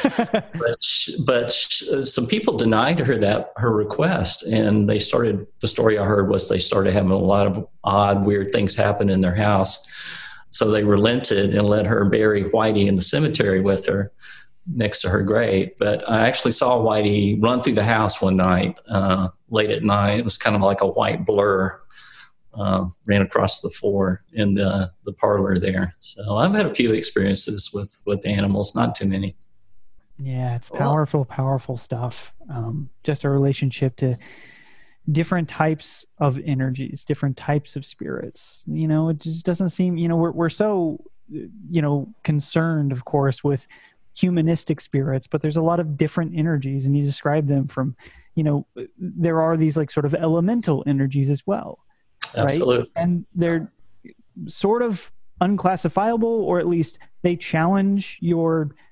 but some people denied her request, and the story I heard was they started having a lot of odd, weird things happen in their house. So they relented and let her bury Whitey in the cemetery with her next to her grave. But I actually saw Whitey run through the house one night, late at night. It was kind of like a white blur. Ran across the floor in the parlor there. So I've had a few experiences with animals, not too many. Yeah, it's powerful stuff. Just a relationship to different types of energies, different types of spirits. It just doesn't seem, we're so, concerned, of course, with humanistic spirits, but there's a lot of different energies, and you describe them from, there are these like sort of elemental energies as well. Absolutely. Right? And they're sort of unclassifiable, or at least they challenge your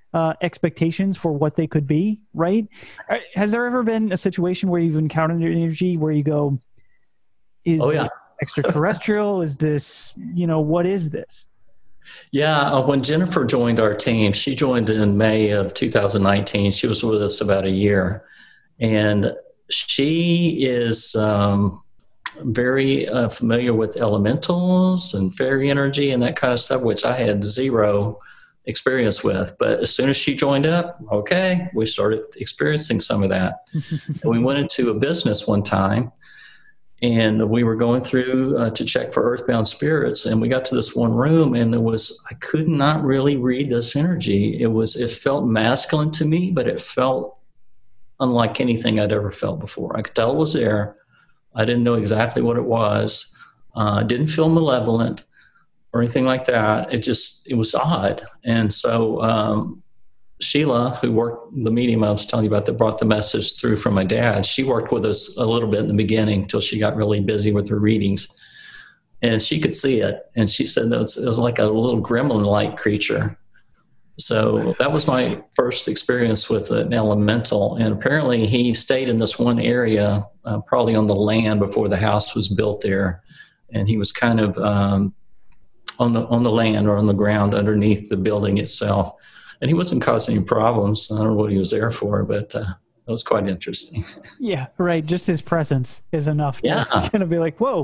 expectations for what they could be, right? Has there ever been a situation where you've encountered energy where you go, is Oh, yeah. it extraterrestrial? Is this, what is this? Yeah, when Jennifer joined our team, she joined in May of 2019. She was with us about a year. And she is very familiar with elementals and fairy energy and that kind of stuff, which I had zero experience with. But as soon as she joined up, okay, we started experiencing some of that. And we went into a business one time, and we were going through to check for earthbound spirits, and we got to this one room, and I could not really read this energy. It felt masculine to me, but it felt unlike anything I'd ever felt before. I could tell it was there. I didn't know exactly what it was. Didn't feel malevolent or anything like that. It was odd. And so Sheila, who worked the medium I was telling you about that brought the message through from my dad, she worked with us a little bit in the beginning until she got really busy with her readings. And she could see it. And she said that it was like a little gremlin-like creature. So that was my first experience with an elemental. And apparently he stayed in this one area, probably on the land before the house was built there. And he was kind of on the land or on the ground underneath the building itself. And he wasn't causing any problems. I don't know what he was there for, but it was quite interesting. Yeah, right. Just his presence is enough to kind of be like, whoa.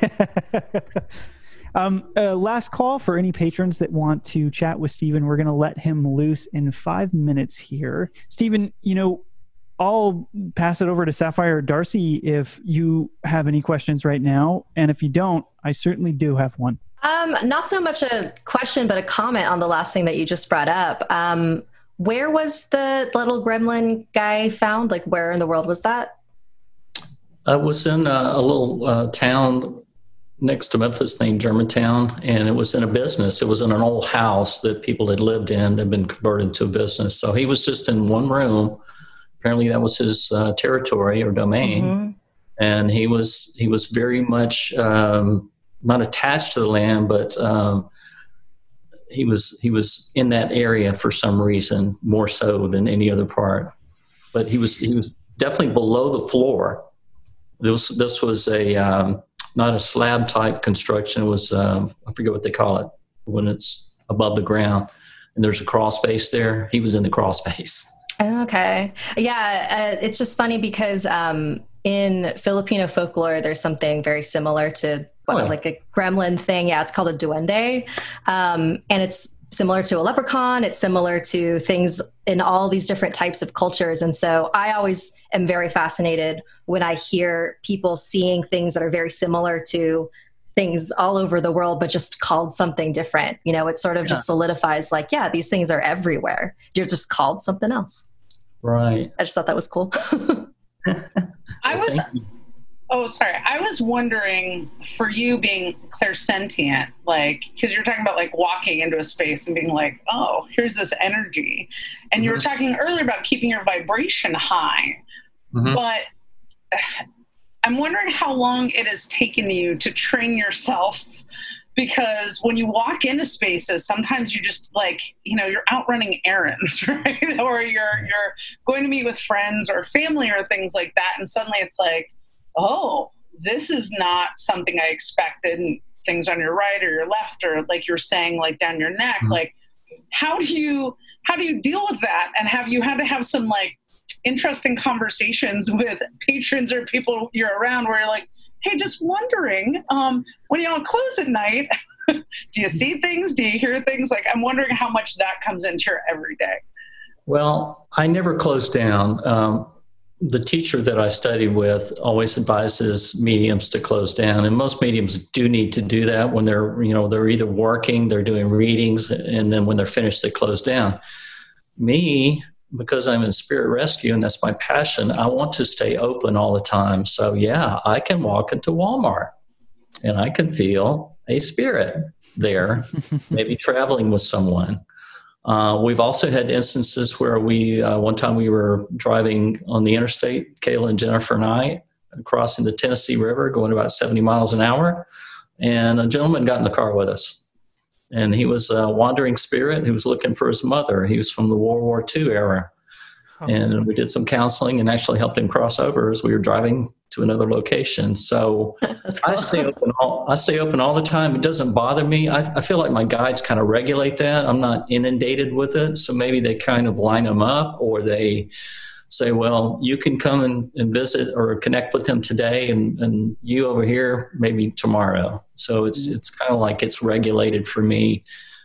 Last call for any patrons that want to chat with Stephen. We're going to let him loose in 5 minutes here. Stephen, I'll pass it over to Sapphire or Darcy if you have any questions right now. And if you don't, I certainly do have one. Not so much a question, but a comment on the last thing that you just brought up. Where was the little gremlin guy found? Like, where in the world was that? I was in a little town next to Memphis named Germantown, and it was in a business. It was in an old house that people had lived in that had been converted to a business. So he was just in one room. Apparently that was his territory or domain. Mm-hmm. And he was very much not attached to the land, but he was in that area for some reason, more so than any other part. But he was definitely below the floor. This was a not a slab type construction. It was I forget what they call it when it's above the ground, and there's a crawl space there. He was in the crawl space. Okay, yeah, it's just funny because in Filipino folklore, there's something very similar to like a gremlin thing. Yeah, it's called a duende, and it's similar to a leprechaun. It's similar to things in all these different types of cultures. And so I always am very fascinated when I hear people seeing things that are very similar to things all over the world, but just called something different. It sort of just solidifies like, yeah, these things are everywhere. You're just called something else. Right. I just thought that was cool. I was wondering, for you being clairsentient, because you're talking about walking into a space and being like, oh, here's this energy. And you were talking earlier about keeping your vibration high. Mm-hmm. But I'm wondering how long it has taken you to train yourself, because when you walk into spaces, sometimes you just you're out running errands, right? Or you're going to meet with friends or family or things like that. And suddenly it's like, oh, this is not something I expected. And things on your right or your left, or like you're saying, down your neck. Mm-hmm. How do you deal with that? And have you had to have some interesting conversations with patrons or people you're around where you're like, hey, just wondering, when you all close at night, do you see things? Do you hear things? I'm wondering how much that comes into your everyday. Well, I never close down. The teacher that I studied with always advises mediums to close down, and most mediums do need to do that when they're either working, they're doing readings, and then when they're finished, they close down. Me, because I'm in spirit rescue and that's my passion, I want to stay open all the time. So yeah, I can walk into Walmart and I can feel a spirit there, maybe traveling with someone. We've also had instances where one time we were driving on the interstate, Kayla and Jennifer and I, crossing the Tennessee River, going about 70 miles an hour. And a gentleman got in the car with us. And he was a wandering spirit who was looking for his mother. He was from the World War II era. And we did some counseling and actually helped him cross over as we were driving to another location. So Cool. I stay open all the time. It doesn't bother me. I feel like my guides kind of regulate that. I'm not inundated with it. So maybe they kind of line them up, or they say, well, you can come and visit or connect with him today, and you over here maybe tomorrow. So it's kind of like it's regulated for me.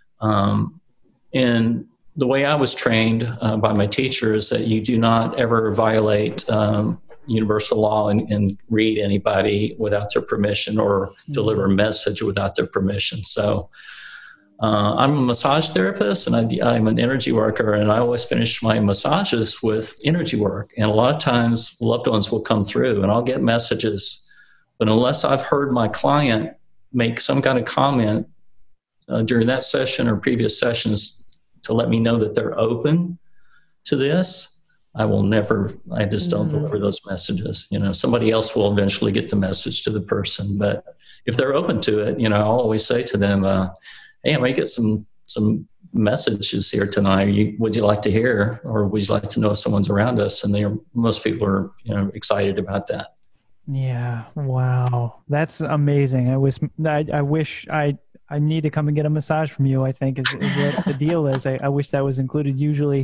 And the way I was trained by my teacher is that you do not ever violate universal law and read anybody without their permission, or deliver a message without their permission. So I'm a massage therapist, and I'm an energy worker, and I always finish my massages with energy work. And a lot of times loved ones will come through and I'll get messages, but unless I've heard my client make some kind of comment during that session or previous sessions to let me know that they're open to this, I just don't deliver those messages. Somebody else will eventually get the message to the person. But if they're open to it, I'll always say to them, hey, I may get some messages here tonight. Would you like to hear, or would you like to know if someone's around us? And most people are, excited about that. Yeah. Wow. That's amazing. I wish I need to come and get a massage from you, I think is what the deal is. I wish that was included usually.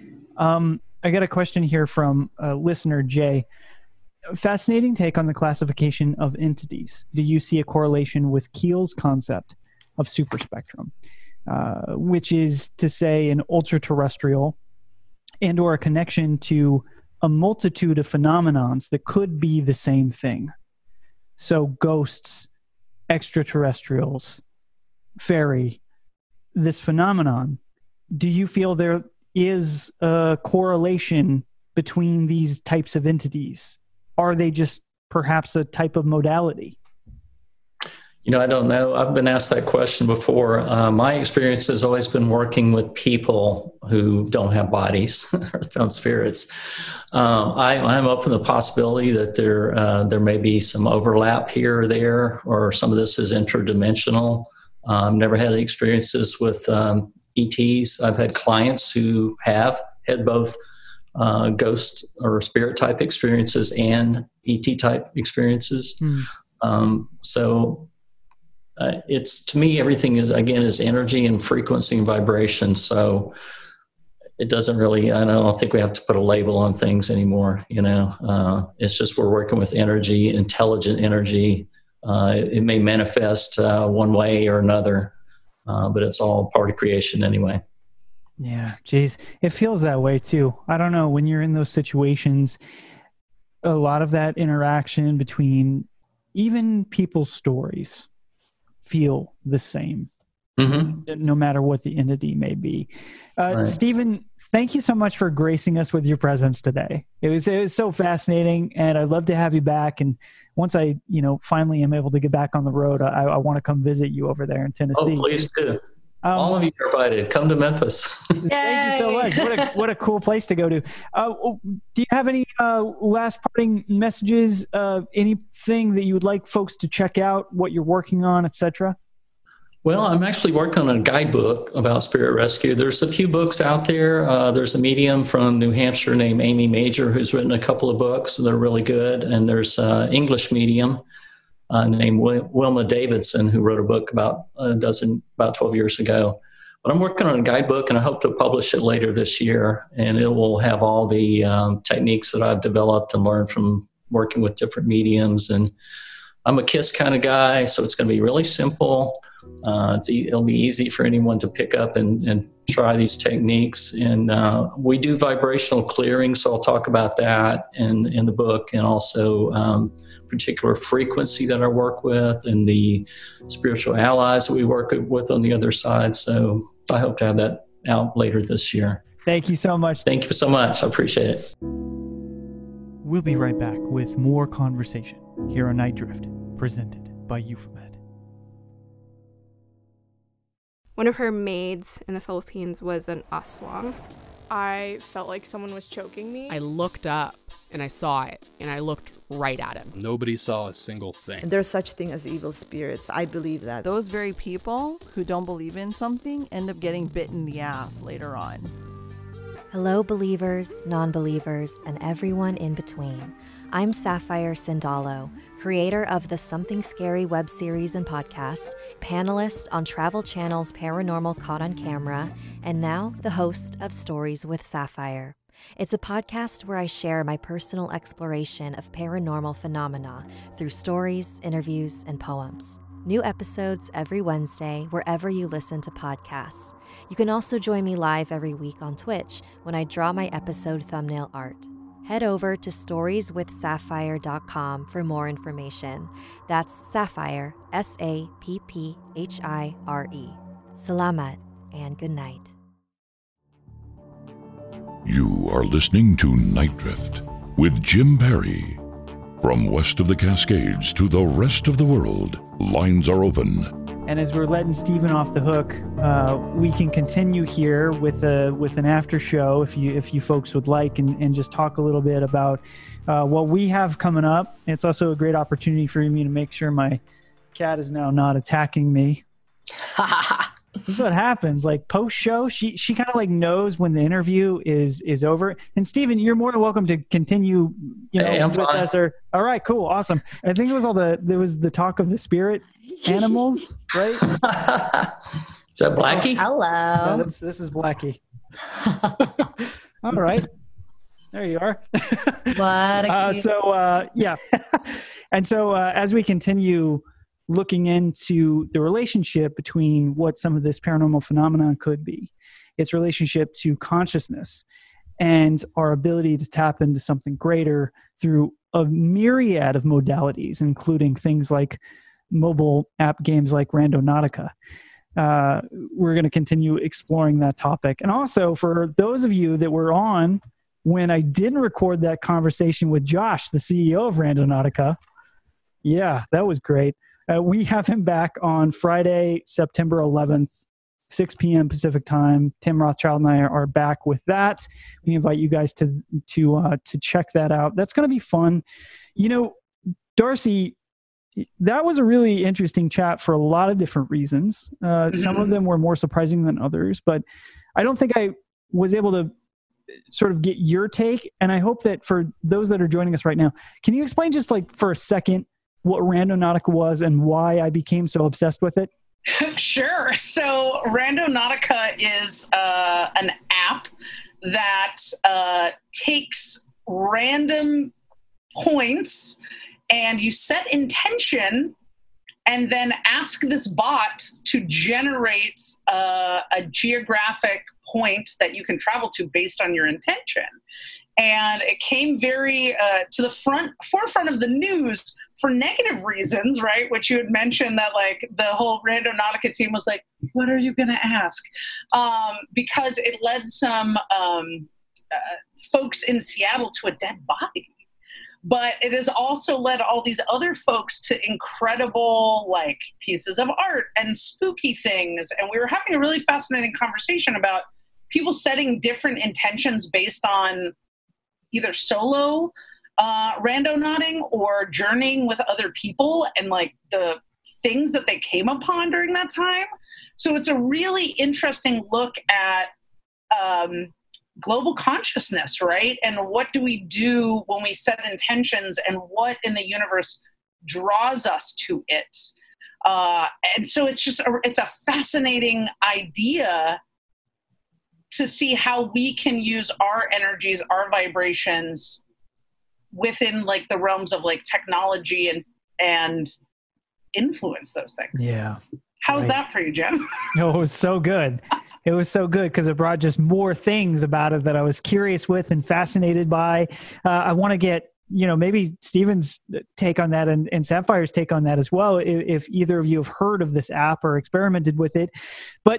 I got a question here from listener Jay. Fascinating take on the classification of entities. Do you see a correlation with Keel's concept of superspectrum, which is to say an ultra-terrestrial and or a connection to a multitude of phenomenons that could be the same thing? So ghosts, extraterrestrials, fairy, this phenomenon. Do you feel there is a correlation between these types of entities? Are they just perhaps a type of modality? I don't know. I've been asked that question before. My experience has always been working with people who don't have bodies, earthbound spirits. I'm open to the possibility that there may be some overlap here or there, or some of this is interdimensional. I've never had any experiences with ETs. I've had clients who have had both ghost or spirit type experiences and ET type experiences. It's, to me, everything is energy and frequency and vibration. So it doesn't really, I don't think we have to put a label on things anymore. It's just, we're working with energy, intelligent energy. It may manifest one way or another, but it's all part of creation anyway. Yeah, geez, it feels that way too. I don't know, when you're in those situations, a lot of that interaction between even people's stories feel the same, no matter what the entity may be. Right. Stephen, thank you so much for gracing us with your presence today. It was so fascinating, and I'd love to have you back. And once I, finally am able to get back on the road, I want to come visit you over there in Tennessee. Oh, please do. All of you are invited. Come to Memphis. Thank you so much. What a cool place to go to. Do you have any last parting messages? Anything that you would like folks to check out, what you're working on, etc.? Well, I'm actually working on a guidebook about spirit rescue. There's a few books out there. There's a medium from New Hampshire named Amy Major who's written a couple of books. They're really good. And there's an English medium named Wilma Davidson, who wrote a book about 12 years ago. But I'm working on a guidebook, and I hope to publish it later this year. And it will have all the techniques that I've developed and learned from working with different mediums. And I'm a KISS kind of guy, so it's going to be really simple. It'll be easy for anyone to pick up and try these techniques. And we do vibrational clearing, so I'll talk about that in the book, and also particular frequency that I work with and the spiritual allies that we work with on the other side. So I hope to have that out later this year. Thank you so much. Thank you so much. I appreciate it. We'll be right back with more conversation here on Night Drift, presented by Euphomet. One of her maids in the Philippines was an aswang. I felt like someone was choking me. I looked up and I saw it, and I looked right at him. Nobody saw a single thing. And there's such thing as evil spirits. I believe that. Those very people who don't believe in something end up getting bit in the ass later on. Hello, believers, non-believers, and everyone in between. I'm Sapphire Sindalo, creator of the Something Scary web series and podcast, panelist on Travel Channel's Paranormal Caught on Camera, and now the host of Stories with Sapphire. It's a podcast where I share my personal exploration of paranormal phenomena through stories, interviews, and poems. New episodes every Wednesday wherever you listen to podcasts. You can also join me live every week on Twitch when I draw my episode thumbnail art. Head over to storieswithsapphire.com for more information. That's Sapphire, Sapphire. Salamat and good night. You are listening to Night Drift with Jim Perry. From west of the Cascades to the rest of the world, lines are open. And as we're letting Stephen off the hook, we can continue here with an after show if you folks would like, and just talk a little bit about what we have coming up. It's also a great opportunity for me to make sure my cat is now not attacking me. This is what happens. Like post-show, she kind of like knows when the interview is over. And Stephen, you're more than welcome to continue. Hey, I'm fine. Us. All right, cool, awesome. I think it was there was the talk of the spirit animals, right? Is that Blackie? Hello. Yeah, this is Blackie. All right, there you are. What a cute... yeah, and so as we continue looking into the relationship between what some of this paranormal phenomenon could be, its relationship to consciousness, and our ability to tap into something greater through a myriad of modalities, including things like mobile app games like Randonautica. We're going to continue exploring that topic. And also, for those of you that were on when I didn't record that conversation with Josh, the CEO of Randonautica, yeah, that was great. We have him back on Friday, September 11th, 6 p.m. Pacific time. Tim Rothschild and I are back with that. We invite you guys to check that out. That's going to be fun. You know, Darcy, that was a really interesting chat for a lot of different reasons. Some of them were more surprising than others, but I don't think I was able to sort of get your take. And I hope that for those that are joining us right now, can you explain just like for a second what Randonautica was and why I became so obsessed with it? Sure. So Randonautica is an app that takes random points and you set intention and then ask this bot to generate a geographic point that you can travel to based on your intention. And it came very to the forefront of the news for negative reasons, right? Which you had mentioned that like the whole Randonautica team was like, what are you going to ask? Because it led some folks in Seattle to a dead body. But it has also led all these other folks to incredible like pieces of art and spooky things. And we were having a really fascinating conversation about people setting different intentions based on either solo randonauting or journeying with other people and like the things that they came upon during that time. So it's a really interesting look at global consciousness, right? And what do we do when we set intentions and what in the universe draws us to it? And so it's just it's a fascinating idea to see how we can use our energies, our vibrations within like the realms of like technology and influence those things. Yeah. How's that for you, Jim? No, it was so good. It was so good because it brought just more things about it that I was curious with and fascinated by. I want to get, maybe Stephen's take on that and Sapphire's take on that as well, if either of you have heard of this app or experimented with it. But,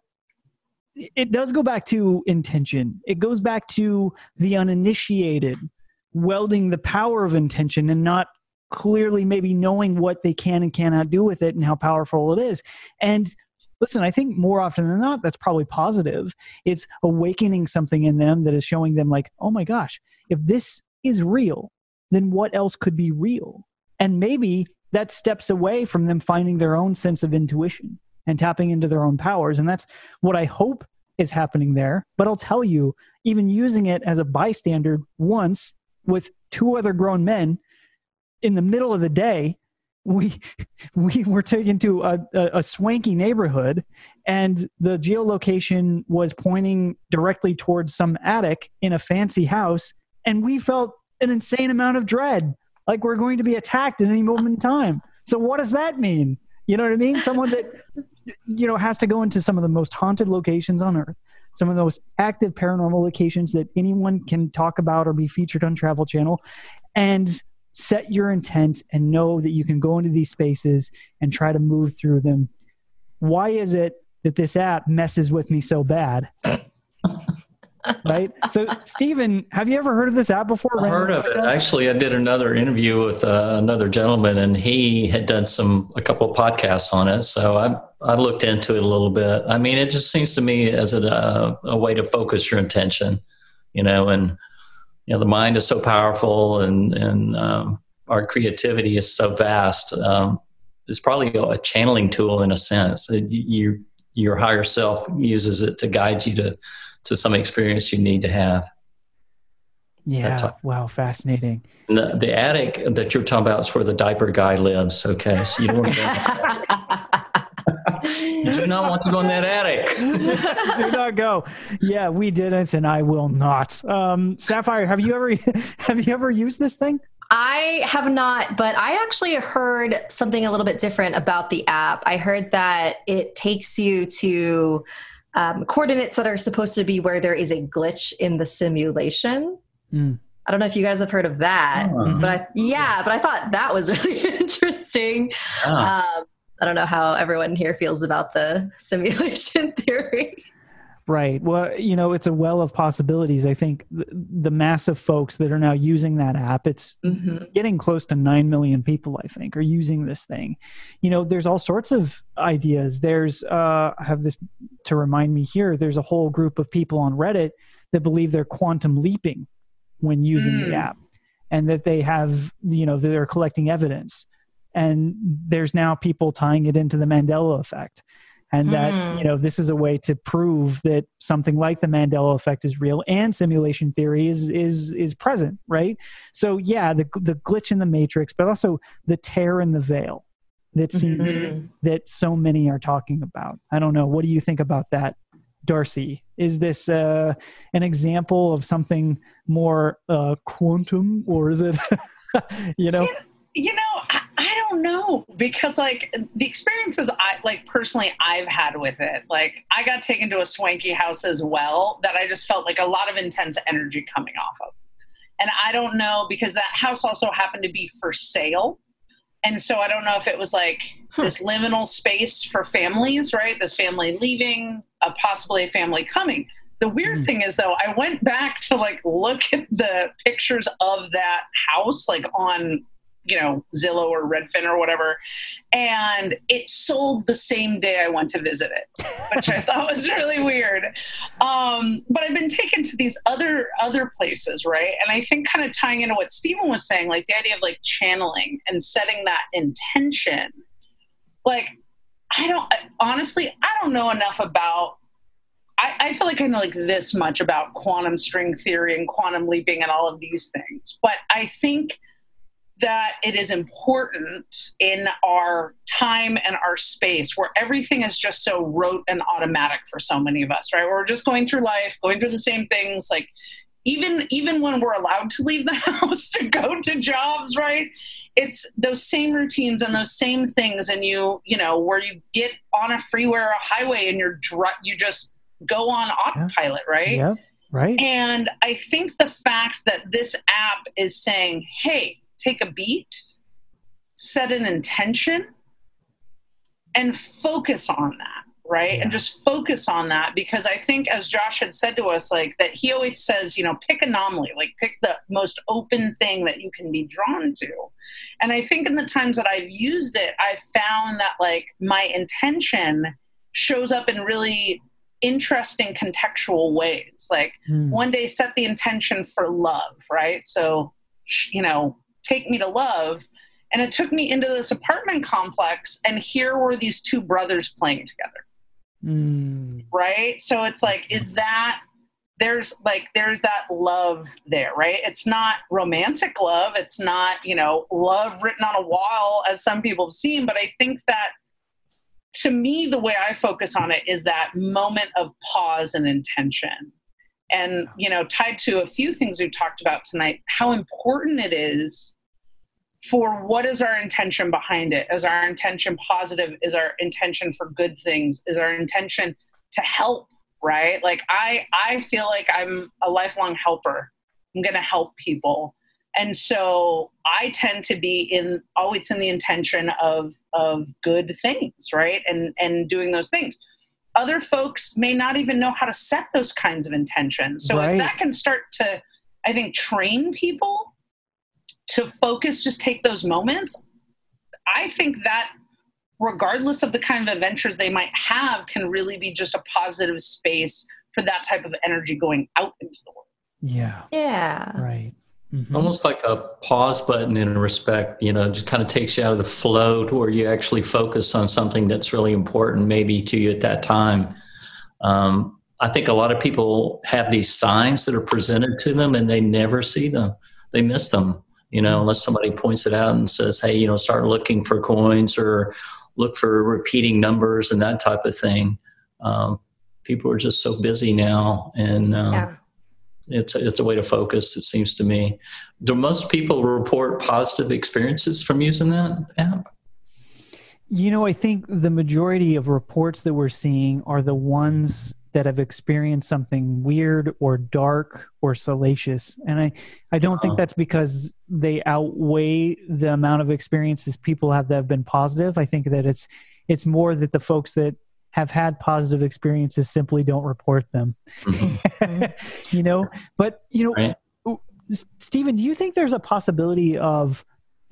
it does go back to intention. It goes back to the uninitiated welding the power of intention and not clearly maybe knowing what they can and cannot do with it and how powerful it is. And listen, I think more often than not, that's probably positive. It's awakening something in them that is showing them like, oh my gosh, if this is real, then what else could be real? And maybe that steps away from them finding their own sense of intuition and tapping into their own powers. And that's what I hope is happening there. But I'll tell you, even using it as a bystander once with 2 other grown men in the middle of the day, we were taken to a swanky neighborhood, and the geolocation was pointing directly towards some attic in a fancy house, and we felt an insane amount of dread, like we're going to be attacked at any moment in time. So what does that mean? You know what I mean? Someone that, you know, has to go into some of the most haunted locations on Earth, some of the most active paranormal locations that anyone can talk about or be featured on Travel Channel, and set your intent and know that you can go into these spaces and try to move through them. Why is it that this app messes with me so bad? Right? So, Stephen, have you ever heard of this app before? I heard of it. Actually, I did another interview with another gentleman, and he had done a couple of podcasts on it. So I looked into it a little bit. I mean, it just seems to me as a way to focus your attention, you know, and you know, the mind is so powerful, and our creativity is so vast. It's probably a channeling tool in a sense. Your higher self uses it to guide you to some experience you need to have. Yeah. Wow. Fascinating. The attic that you're talking about is where the diaper guy lives. Okay. So you don't want to you do not want to go in that attic. Do not go. Yeah, we didn't, and I will not. Sapphire, have you ever used this thing? I have not, but I actually heard something a little bit different about the app. I heard that it takes you to coordinates that are supposed to be where there is a glitch in the simulation. I don't know if you guys have heard of that, but I thought that was really interesting. I don't know how everyone here feels about the simulation theory. Right. Well, you know, it's a well of possibilities. I think the massive folks that are now using that app, it's getting close to 9 million people, I think, are using this thing. You know, there's all sorts of ideas. There's, I have this to remind me here, there's a whole group of people on Reddit that believe they're quantum leaping when using the app, and that they have, you know, they're collecting evidence. And there's now people tying it into the Mandela effect. And that, you know, this is a way to prove that something like the Mandela effect is real and simulation theory is present, right? So yeah, the glitch in the matrix, but also the tear in the veil that that so many are talking about. I don't know. What do you think about that, Darcy? Is this an example of something more quantum, or is it, you know? You know, I don't know, because like the experiences personally I've had with it, like I got taken to a swanky house as well that I just felt like a lot of intense energy coming off of. And I don't know, because that house also happened to be for sale. And so I don't know if it was like this liminal space for families, right? This family leaving, possibly a family coming. The weird thing is, though, I went back to like look at the pictures of that house, like on, you know, Zillow or Redfin or whatever. And it sold the same day I went to visit it, which I thought was really weird. But I've been taken to these other places, right? And I think kind of tying into what Stephen was saying, like the idea of like channeling and setting that intention. Like, I don't know enough about, I feel like I know like this much about quantum string theory and quantum leaping and all of these things. But I think that it is important in our time and our space where everything is just so rote and automatic for so many of us, right? We're just going through life, going through the same things. Like even when we're allowed to leave the house to go to jobs, right? It's those same routines and those same things. And you know, where you get on a freeway or a highway and you just go on autopilot, right? Yeah, right. And I think the fact that this app is saying, hey, take a beat, set an intention, and focus on that, right? And just focus on that, because I think, as Josh had said to us, like that he always says, you know, pick anomaly, like pick the most open thing that you can be drawn to. And I think in the times that I've used it, I've found that like my intention shows up in really interesting contextual ways. Like one day set the intention for love, right? So, take me to love. And it took me into this apartment complex, and here were these two brothers playing together. Right? So it's like, there's that love there, right? It's not romantic love. It's not, love written on a wall, as some people have seen. But I think that, to me, the way I focus on it is that moment of pause and intention. And, tied to a few things we've talked about tonight, how important it is for what is our intention behind it. Is our intention positive? Is our intention for good things? Is our intention to help, right? Like I feel like I'm a lifelong helper. I'm going to help people. And so I tend to be always in the intention of good things, right? And doing those things. Other folks may not even know how to set those kinds of intentions. So if that can start to, I think, train people to focus, just take those moments, I think that regardless of the kind of adventures they might have, can really be just a positive space for that type of energy going out into the world. Yeah. Right. Almost like a pause button in a respect, just kind of takes you out of the flow to where you actually focus on something that's really important maybe to you at that time. I think a lot of people have these signs that are presented to them and they never see them. They miss them, unless somebody points it out and says, hey, start looking for coins or look for repeating numbers and that type of thing. People are just so busy now, and it's a way to focus, it seems to me. Do most people report positive experiences from using that app? I think the majority of reports that we're seeing are the ones that have experienced something weird or dark or salacious. And I don't think that's because they outweigh the amount of experiences people have that have been positive. I think that it's more that the folks that have had positive experiences simply don't report them. But right. Stephen, do you think there's a possibility of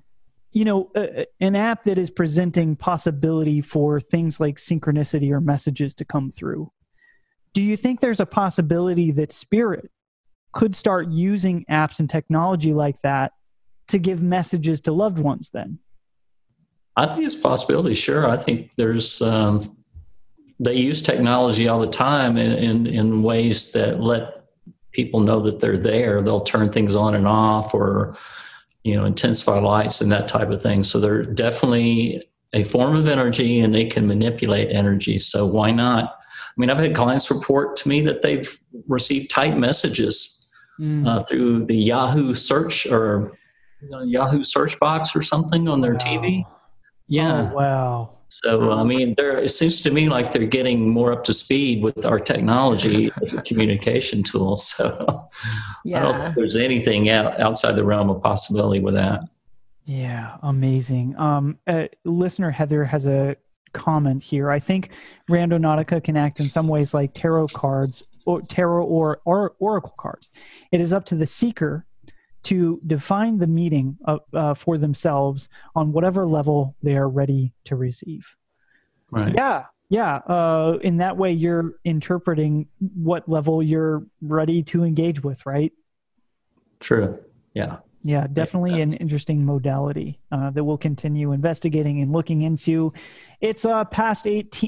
an app that is presenting possibility for things like synchronicity or messages to come through? Do you think there's a possibility that Spirit could start using apps and technology like that to give messages to loved ones then? I think it's a possibility, sure. I think there's they use technology all the time in ways that let people know that they're there. They'll turn things on and off, or intensify lights and that type of thing. So they're definitely a form of energy, and they can manipulate energy. So why not? I mean, I've had clients report to me that they've received typed messages through the Yahoo search or Yahoo search box or something on their TV. Yeah. Oh, wow. So, I mean, it seems to me like they're getting more up to speed with our technology as a communication tool. So I don't think there's anything outside the realm of possibility with that. Yeah, amazing. Listener Heather has a comment here. I think Randonautica can act in some ways like tarot cards, or tarot or oracle cards. It is up to the seeker to define the meaning for themselves on whatever level they are ready to receive. Right. Yeah. In that way, you're interpreting what level you're ready to engage with, right? True. Yeah. Yeah, definitely an interesting modality that we'll continue investigating and looking into. It's past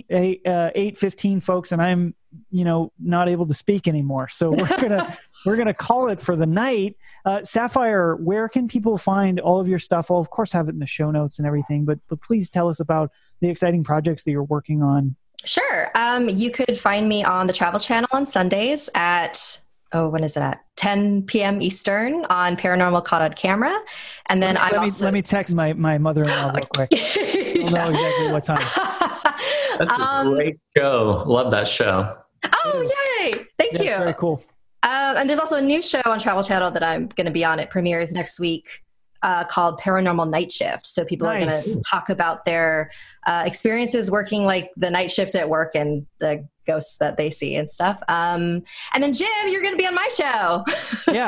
8:15, folks, and I'm not able to speak anymore. So we're gonna call it for the night. Sapphire, where can people find all of your stuff? I'll of course have it in the show notes and everything, but please tell us about the exciting projects that you're working on. Sure. You could find me on the Travel Channel on Sundays at when is it at 10 p.m. Eastern on Paranormal Caught on Camera. And then let me text my mother-in-law real quick. We'll know exactly what time. That's a great show. Love that show. Oh, yay. Thank you. Very cool. And there's also a new show on Travel Channel that I'm going to be on. It premieres next week called Paranormal Night Shift. So people are going to talk about their experiences working like the night shift at work and the ghosts that they see and stuff. And then Jim, you're going to be on my show. Yeah.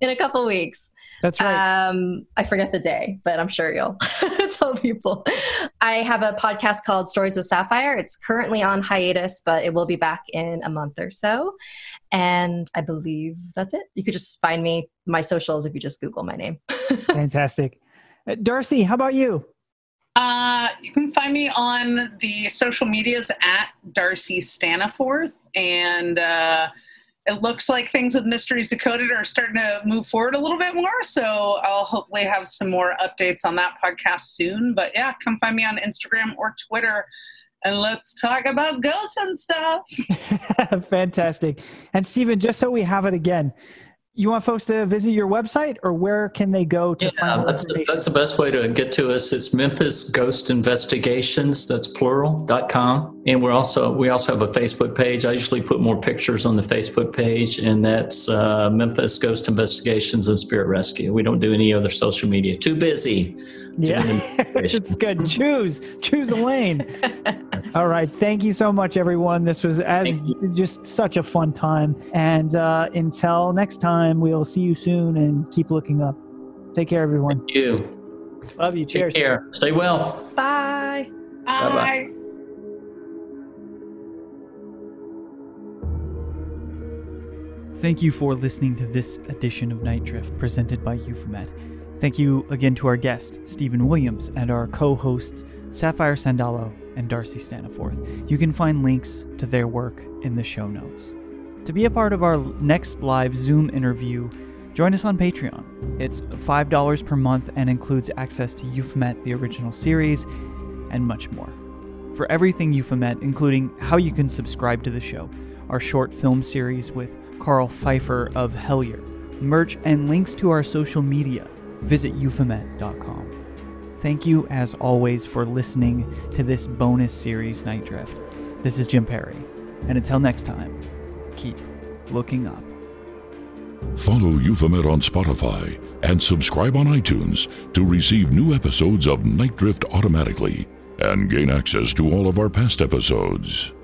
in a couple weeks. That's right. I forget the day, but I'm sure you'll tell people. I have a podcast called Stories of Sapphire. It's currently on hiatus, but it will be back in a month or so. And I believe that's it. You could just find me, my socials, if you just Google my name. Fantastic. Darcy, how about you? You can find me on the social medias at Darcy Staniforth, and it looks like things with Mysteries Decoded are starting to move forward a little bit more, so I'll hopefully have some more updates on that podcast soon. But yeah, come find me on Instagram or Twitter, and let's talk about ghosts and stuff. Fantastic. And Stephen, just so we have it again, you want folks to visit your website, or where can they go to find more information? That's the best way to get to us. It's Memphis Ghost Investigations, that's plural.com. And we also have a Facebook page. I usually put more pictures on the Facebook page, and that's Memphis Ghost Investigations and Spirit Rescue. We don't do any other social media. Too busy. Yeah, it's good. Choose a lane. All right. Thank you so much, everyone. This was just such a fun time. And until next time, we'll see you soon, and keep looking up. Take care, everyone. Thank you. Love you. Cheers. Take care. Stay well. Bye. Bye-bye. Thank you for listening to this edition of Night Drift presented by Euphomet. Thank you again to our guest, Stephen Williams, and our co-hosts, Sapphire Sandalo and Darcy Staniforth. You can find links to their work in the show notes. To be a part of our next live Zoom interview, join us on Patreon. It's $5 per month and includes access to Euphomet, the original series, and much more. For everything Euphomet, including how you can subscribe to the show, our short film series with Carl Pfeiffer of Hellier, merch, and links to our social media, visit euphomet.com. Thank you, as always, for listening to this bonus series, Night Drift. This is Jim Perry, and until next time, keep looking up. Follow Euphomet on Spotify and subscribe on iTunes to receive new episodes of Night Drift automatically and gain access to all of our past episodes.